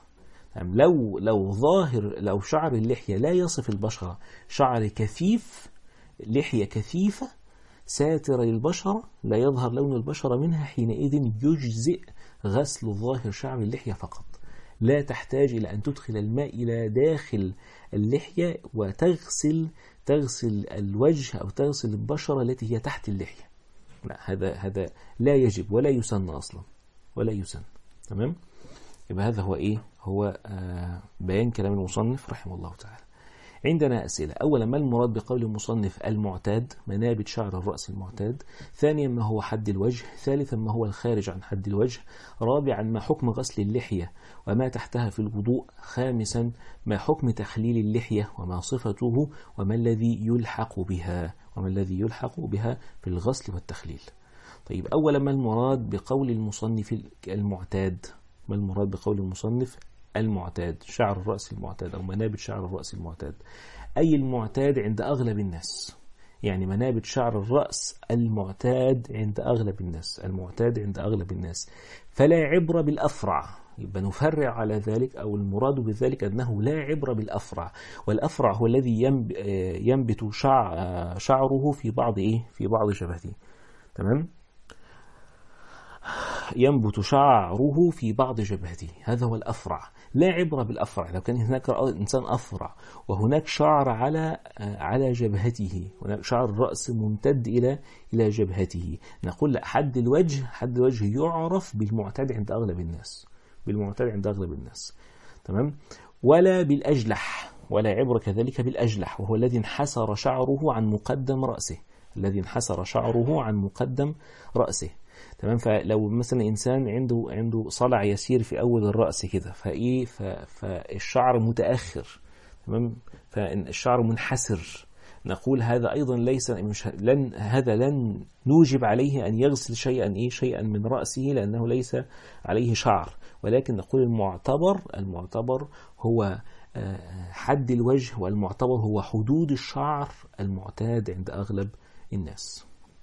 لو شعر اللحية لا يصف البشرة، شعر كثيف، لحية كثيفة ساترة للبشرة، لا يظهر لون البشرة منها، حينئذ يجزئ غسل ظاهر شعر اللحية فقط. لا تحتاج إلى أن تدخل الماء إلى داخل اللحية وتغسل الوجه أو تغسل البشرة التي هي تحت اللحية. لا، هذا لا يجب ولا يسن أصلا، ولا يسن. تمام؟ يبقى هذا هو بيان كلام المصنف رحمه الله تعالى. عندنا أسئلة. أولا، ما المراد بقول المصنف المعتاد، منابت شعر الرأس المعتاد؟ ثانيا، ما هو حد الوجه؟ ثالثا، ما هو الخارج عن حد الوجه؟ رابعا، ما حكم غسل اللحية وما تحتها في الوضوء؟ خامسا، ما حكم تخليل اللحية وما صفته وما الذي يلحق بها في الغسل والتخليل؟ طيب أولا ما المراد بقول المصنف المعتاد؟ ما المراد بقول المصنف المعتاد؟ شعر الرأس المعتاد أو منابت شعر الرأس المعتاد، أي المعتاد عند أغلب الناس، يعني منابت شعر الرأس المعتاد عند أغلب الناس، المعتاد عند أغلب الناس، فلا عبرة بالأفرع. يبقى نفرع على ذلك، أو المراد بذلك أنه لا عبرة بالأفرع، والأفرع هو الذي ينبت شعره في بعض في بعض جبهته. تمام؟ ينبت شعره في بعض جبهته، هذا هو الأفرع. لا عبرة بالأفرع. لو كان هناك إنسان أفرع وهناك شعر على جبهته، هناك شعر الرأس ممتد إلى جبهته، نقول لا، حد الوجه يعرف بالمعتاد عند أغلب الناس، بالمعتاد عند أغلب الناس. تمام؟ ولا بالأجلح، ولا عبرة كذلك بالأجلح، وهو الذي انحسر شعره عن مقدم رأسه، الذي انحسر شعره عن مقدم رأسه. تمام؟ فلو مثلا إنسان عنده صلع يسير في أول الرأس كده، فالشعر متأخر، تمام، فالشعر منحسر، نقول هذا أيضا ليس لن نوجب عليه أن يغسل شيئا من رأسه، لأنه ليس عليه شعر، ولكن نقول المعتبر هو حد الوجه، والمعتبر هو حدود الشعر المعتاد عند أغلب الناس.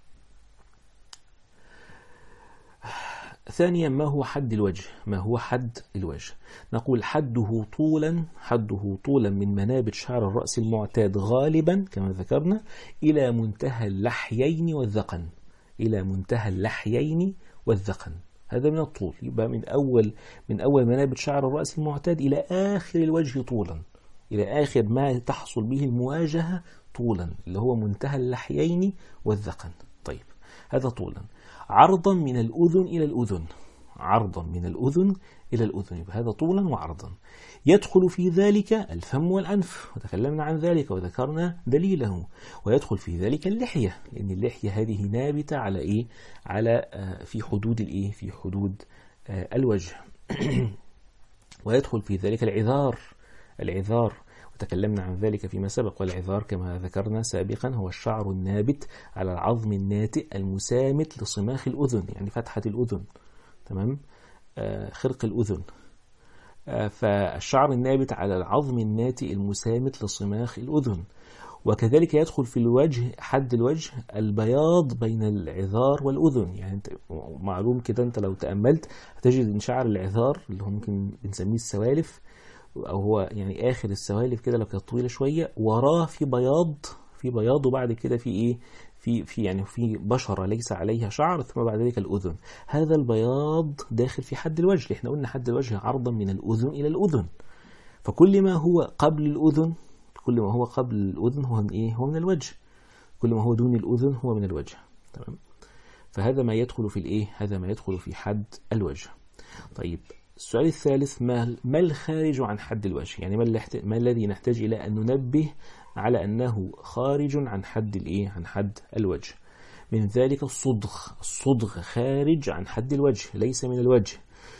ثانيا، ما هو حد الوجه؟ ما هو حد الوجه؟ نقول حده طولا من منابت شعر الرأس المعتاد غالبا كما ذكرنا إلى منتهى اللحيين والذقن، إلى منتهى اللحيين والذقن، هذا من الطول. يبقى من أول منابت شعر الرأس المعتاد إلى آخر الوجه طولا، إلى آخر ما تحصل به المواجهة طولا، اللي هو منتهى اللحيين والذقن. طيب، هذا طولا. عرضا من الأذن إلى الأذن، عرضا من الأذن إلى الأذن، يبقى هذا طولا وعرضا. يدخل في ذلك الفم والأنف، وتكلمنا عن ذلك وذكرنا دليله. ويدخل في ذلك اللحية، لأن اللحية هذه نابتة على في حدود في حدود الوجه. ويدخل في ذلك العذار، وتكلمنا عن ذلك فيما سبق. والعذار كما ذكرنا سابقا هو الشعر النابت على العظم الناتئ المسامت لصماخ الأذن، يعني فتحة الأذن، تمام، خرق الأذن. فالشعر النابت على العظم الناتئ المسامت لصماخ الأذن. وكذلك يدخل في الوجه، حد الوجه، البياض بين العذار والأذن. يعني معلوم كده، أنت لو تأملت هتجد أن شعر العذار اللي هو ممكن بنسميه السوالف، أو هو يعني آخر السوالف كده لو كانت طويلة شوية، وراه في بياض، وبعد كده في في بشرة ليس عليها شعر، ثم بعد ذلك الأذن. هذا البياض داخل في حد الوجه. احنا قلنا حد الوجه عرضا من الأذن إلى الأذن، فكل ما هو قبل الأذن، هو من الوجه، كل ما هو دون الأذن هو من الوجه. تمام؟ فهذا ما يدخل في هذا ما يدخل في حد الوجه. طيب، السؤال الثالث، ما الخارج عن حد الوجه؟ يعني ما الذي نحتاج إلى أن ننبه على أنه خارج عن حد الوجه؟ من ذلك الصدغ خارج عن حد الوجه، ليس من الوجه،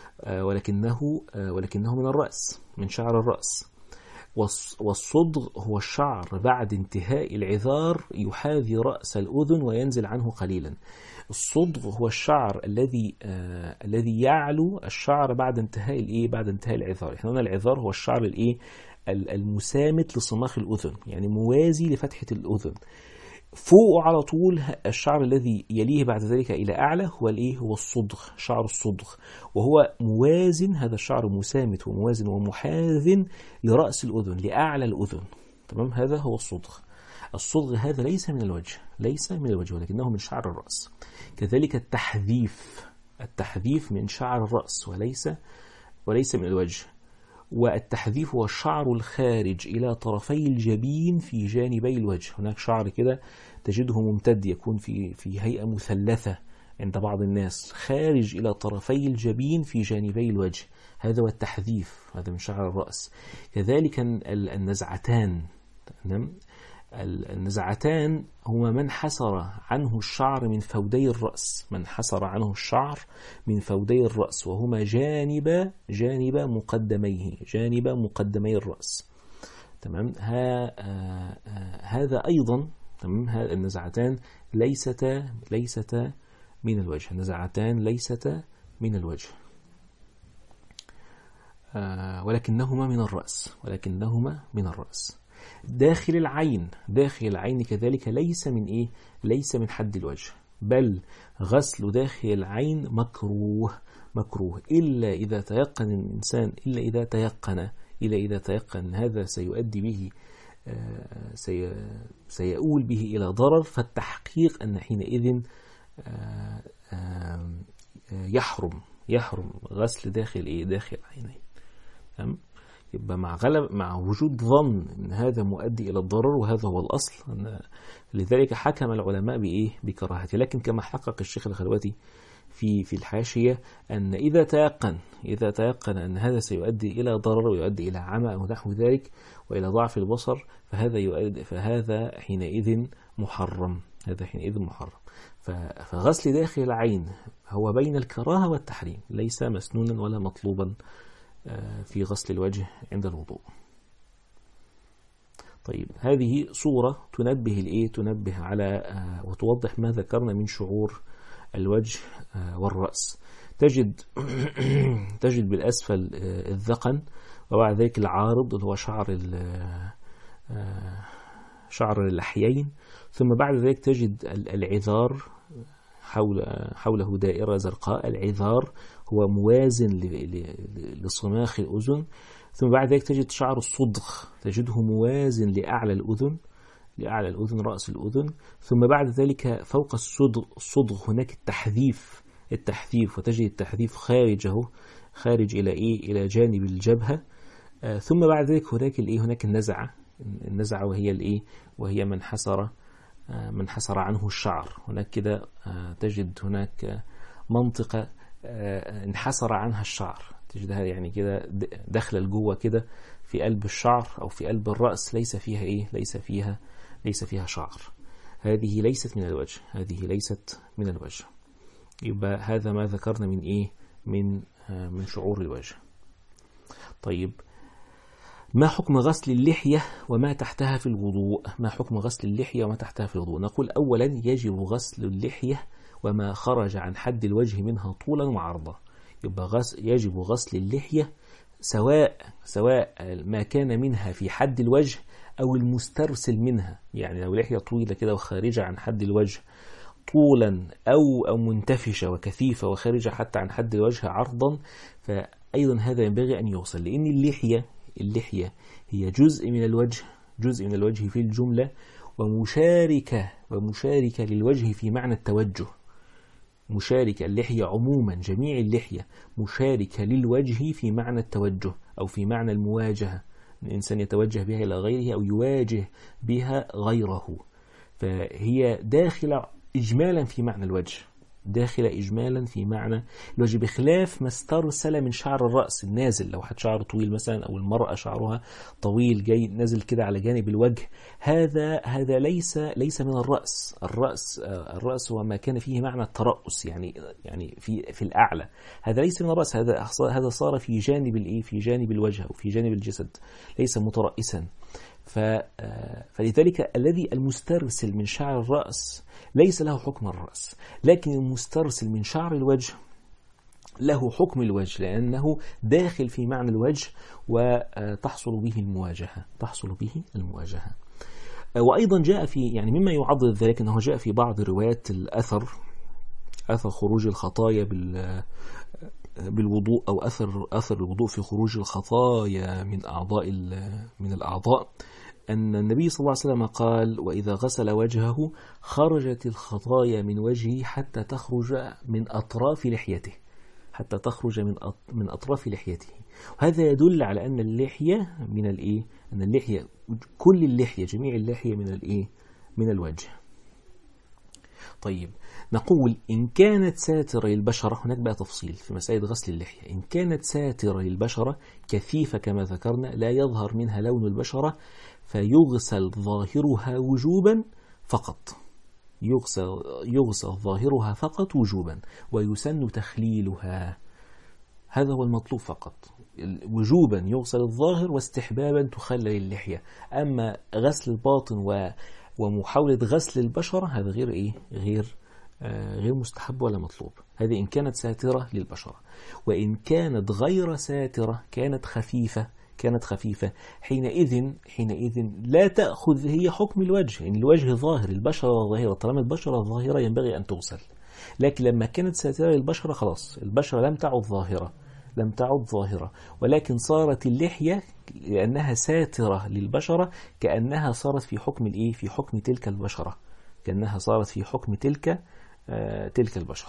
ولكنه من الرأس، من شعر الرأس. والصدغ هو الشعر بعد انتهاء العذار يحاذي رأس الأذن وينزل عنه قليلا. الصدغ هو الشعر الذي يعلو الشعر بعد انتهاء العذار. احنا قلنا العذار هو الشعر المسامت لصماخ الأذن، يعني موازي لفتحة الأذن. فوق على طول الشعر الذي يليه بعد ذلك إلى أعلى هو الصدغ، شعر الصدغ، وهو موازن، هذا الشعر مسامت وموازن ومحاذ لرأس الأذن، لأعلى الأذن. تمام؟ هذا هو الصدغ هذا ليس من الوجه، ولكنه من شعر الرأس. كذلك التحذيف من شعر الرأس وليس من الوجه. والتحذيف هو الشعر الخارج إلى طرفي الجبين في جانبي الوجه. هناك شعر كده تجده ممتد، يكون في هيئة مثلثة عند بعض الناس، خارج إلى طرفي الجبين في جانبي الوجه، هذا هو التحذيف، هذا من شعر الرأس. كذلك النزعتان هما من حسر عنه الشعر من فودي الرأس، وهما جانب مقدمي الرأس. تمام؟ هذا أيضا، تمام، النزعتان ليستا من الوجه، النزعتان ليستا من الوجه، ولكنهما من الرأس. داخل العين كذلك ليس من إيه؟ ليس من حد الوجه، بل غسل داخل العين مكروه إلا إذا تيقن الإنسان، إلا إذا تيقن هذا سيؤدي به سيؤول به إلى ضرر، فالتحقيق أن حينئذ يحرم غسل داخل العينين. يبقى مع وجود ظن ان هذا مؤدي الى الضرر، وهذا هو الاصل، لذلك حكم العلماء بكراهته. لكن كما حقق الشيخ الخلوتي في الحاشية أن إذا تيقن أن هذا سيؤدي إلى ضرر ويؤدي إلى عمى أو نحو ذلك وإلى ضعف البصر، فهذا حينئذ محرم. فغسل داخل العين هو بين الكراهة والتحريم، ليس مسنونا ولا مطلوبا في غسل الوجه عند الوضوء. طيب، هذه صورة تنبه على وتوضح ما ذكرنا من شعور الوجه والرأس. تجد بالأسفل الذقن، وبعد ذلك العارض اللي هو شعر اللحيين، ثم بعد ذلك تجد العذار حوله دائرة زرقاء. العذار هو موازن لصماخ الأذن. ثم بعد ذلك تجد شعر الصدغ، تجده موازن لأعلى الأذن رأس الأذن. ثم بعد ذلك فوق الصدغ هناك التحذيف، وتجد التحذيف خارج إلى جانب الجبهة. ثم بعد ذلك هناك النزعة وهي من حسر عنه الشعر. هناك كده تجد هناك منطقة انحسر عنها الشعر، تجدها يعني كده داخله لجوه كده في قلب الشعر أو في قلب الرأس، ليس فيها شعر. هذه ليست من الوجه. يبقى هذا ما ذكرنا من شعور الوجه. طيب، ما حكم غسل اللحية وما تحتها في الوضوء؟ نقول أولا يجب غسل اللحية وما خرج عن حد الوجه منها طولا وعرضا. يبقى يجب غسل اللحية سواء ما كان منها في حد الوجه أو المسترسل منها، يعني لو لحية طويلة كده وخارجة عن حد الوجه طولا أو منتفشة وكثيفة وخارجة حتى عن حد الوجه عرضا، فأيضا هذا ينبغي أن يغسل، لأن اللحية هي جزء من الوجه في الجملة، ومشاركة للوجه في معنى التوجه. اللحية عموما، جميع اللحية مشاركة للوجه في معنى التوجه أو في معنى المواجهة، الإنسان يتوجه بها إلى غيره أو يواجه بها غيره. فهي داخلة إجمالا في معنى الوجه، بخلاف ما استرسل من شعر الرأس النازل. لو حد شعر طويل مثلا، أو المرأة شعرها طويل جاي نازل كده على جانب الوجه، هذا ليس من الرأس. الرأس هو ما كان فيه معنى الترأس، يعني في الأعلى. هذا ليس من الرأس، هذا صار في جانب الوجه أو في جانب الجسد، ليس مترأسا. فلذلك الذي المسترسل من شعر الرأس ليس له حكم الرأس، لكن المسترسل من شعر الوجه له حكم الوجه، لأنه داخل في معنى الوجه وتحصل به المواجهة. وأيضا جاء يعني مما يعضد ذلك أنه جاء في بعض روايات أثر خروج الخطايا بالوضوء، أو أثر الوضوء في خروج الخطايا من الأعضاء، أن النبي صلى الله عليه وسلم قال: وإذا غسل وجهه خرجت الخطايا من وجهه حتى تخرج من أطراف لحيته. وهذا يدل على أن اللحية كل اللحية، جميع اللحية من الوجه. طيب، نقول إن كانت ساترة للبشرة، هناك بقى تفصيل في مسائل غسل اللحية. إن كانت ساترة للبشرة كثيفة كما ذكرنا، لا يظهر منها لون البشرة، فيغسل ظاهرها وجوبا فقط، يغسل ظاهرها فقط وجوبا، ويسن تخليلها. هذا هو المطلوب فقط، وجوبا يغسل الظاهر، واستحبابا تخلل اللحية. أما غسل الباطن ومحاولة غسل البشرة، هذا غير غير مستحب ولا مطلوب. هذه إن كانت ساترة للبشرة. وإن كانت غير ساترة، كانت خفيفة حينئذ لا تأخذ هي حكم الوجه، يعني الوجه ظاهر، البشرة ظاهرة، طالما البشرة ظاهرة ينبغي أن تغسل. لكن لما كانت ساترة للبشرة خلاص البشرة لم تعد ظاهرة، ولكن صارت اللحية لأنها ساترة للبشرة كأنها صارت في حكم في حكم تلك البشرة، كأنها صارت في حكم تلك البشرة.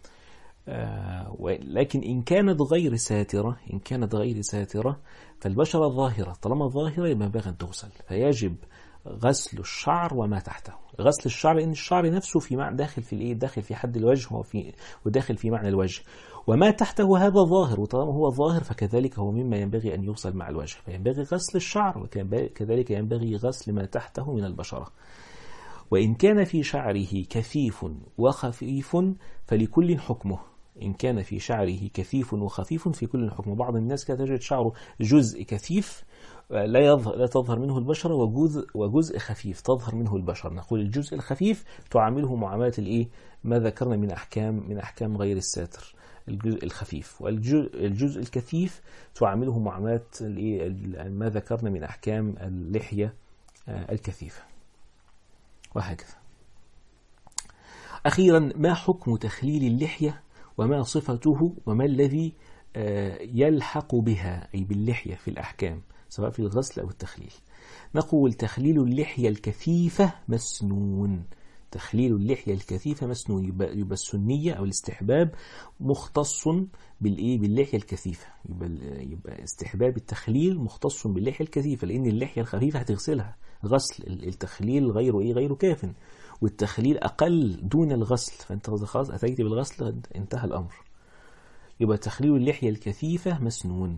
لكن إن كانت غير ساترة فالبشرة ظاهرة، طالما ظاهرة ينبغي أن تغسل، فيجب غسل الشعر وما تحته. غسل الشعر لأن الشعر نفسه داخل في حد الوجه وداخل في معنى الوجه، وما تحته هذا ظاهر، وطالما هو ظاهر فكذلك هو مما ينبغي أن يغسل مع الوجه، فينبغي غسل الشعر وكذلك ينبغي غسل ما تحته من البشرة. وإن كان في شعره كثيف وخفيف فلكل حكمه. إن كان في شعره كثيف وخفيف في كل حكمه. بعض الناس كانت تجد شعره جزء كثيف لا تظهر منه البشرة، وجزء خفيف تظهر منه البشرة. نقول الجزء الخفيف تعامله معاملة ما ذكرنا من أحكام غير الساتر، الجزء الخفيف، والجزء الكثيف تعامله معاملة ما ذكرنا من أحكام اللحية الكثيفة، وهكذا. أخيرا، ما حكم تخليل اللحية وما صفته وما الذي يلحق بها أي باللحية في الأحكام سواء في الغسل أو التخليل؟ نقول تخليل اللحية الكثيفة مسنون. تخليل اللحية الكثيفة مسنون، يبقى السنية أو الاستحباب مختص باللحية الكثيفة، يبقى استحباب التخليل مختص باللحية الكثيفة، لأن اللحية الخفيفة هتغسلها غسل، التخليل غير كاف، والتخليل أقل دون الغسل، فأنت خلاص أتيت بالغسل انتهى الأمر. يبقى تخليل اللحية الكثيفة مسنون.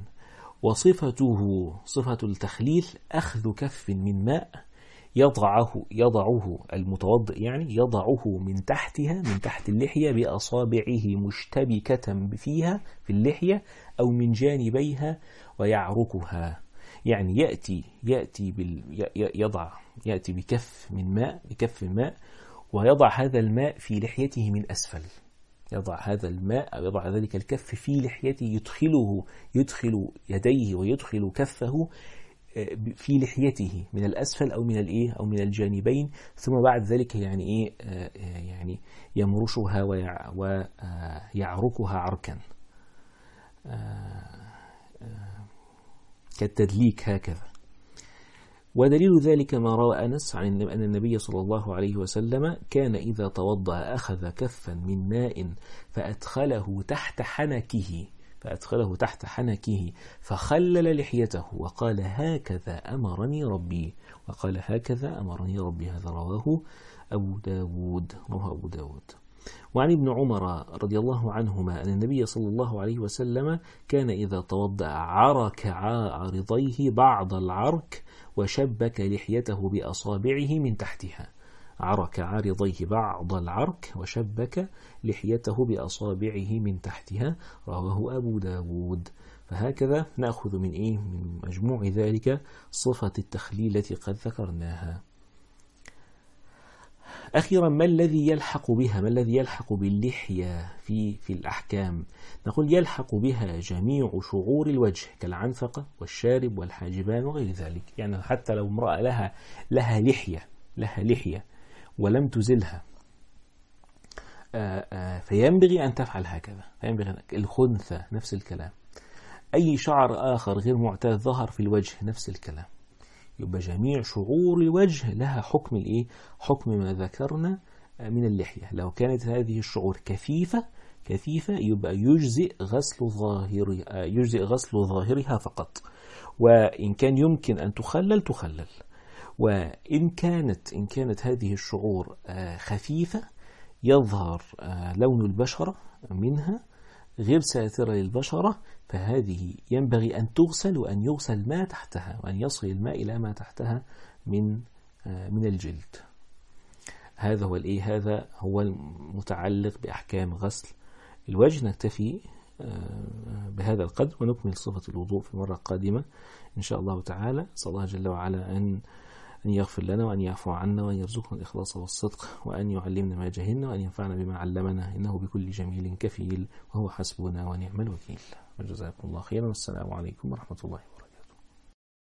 صفة التخليل أخذ كف من ماء يضعه المتوضئ، يعني يضعه من تحت اللحية بأصابعه مشتبكة فيها في اللحية أو من جانبيها ويعركها، يعني يأتي بكف ماء ويضع هذا الماء في لحيته من أسفل، يضع هذا الماء أو يضع ذلك الكف في لحيته، يدخل يديه ويدخل كفه في لحيته من الأسفل أو من الجانبين، ثم بعد ذلك يعني يمرشها ويعركها عركا كالتدليك هكذا. ودليل ذلك ما روى أنس عن أن النبي صلى الله عليه وسلم كان إذا توضأ أخذ كفا من ماء فأدخله تحت حنكه فخلل لحيته وقال هكذا أمرني ربي، هذا رواه أبو داود. وعن ابن عمر رضي الله عنهما أن النبي صلى الله عليه وسلم كان إذا توضأ عرك عارضيه بعض العرك وشبك لحيته بأصابعه من تحتها. عرك عارضيه بعض العرك وشبك لحيته بأصابعه من تحتها، رواه أبو داود. فهكذا نأخذ من مجموع ذلك صفة التخليل التي قد ذكرناها. أخيرا، ما الذي يلحق باللحية في الأحكام؟ نقول يلحق بها جميع شعور الوجه كالعنفقة والشارب والحاجبان وغير ذلك، يعني حتى لو امرأة لها لحية ولم تزلها فينبغي أن تفعل هكذا، الخنثى نفس الكلام، أي شعر آخر غير معتاد ظهر في الوجه نفس الكلام. يبقى جميع شعور الوجه لها حكم ما ذكرنا من اللحية. لو كانت هذه الشعور كثيفة يبقى يجزئ غسل ظاهرها فقط، وإن كان يمكن أن تخلل. وإن كانت هذه الشعور خفيفة يظهر لون البشرة منها غير ساترة للبشرة، فهذه ينبغي أن تغسل وأن يغسل ما تحتها، وأن يصل الماء إلى ما تحتها من الجلد. هذا هو المتعلق بأحكام غسل الوجه. نكتفي بهذا القدر ونكمل صفة الوضوء في مرة قادمة إن شاء الله تعالى. صلى الله جل وعلا أن أن يغفر لنا وأن يعفو عنا وأن يرزقنا الإخلاص والصدق وأن يعلمنا ما جهلنا وأن ينفعنا بما علمنا، إنه بكل جميل كفيل وهو حسبنا ونعم الوكيل. وجزاكم الله خيرا، والسلام عليكم ورحمة الله.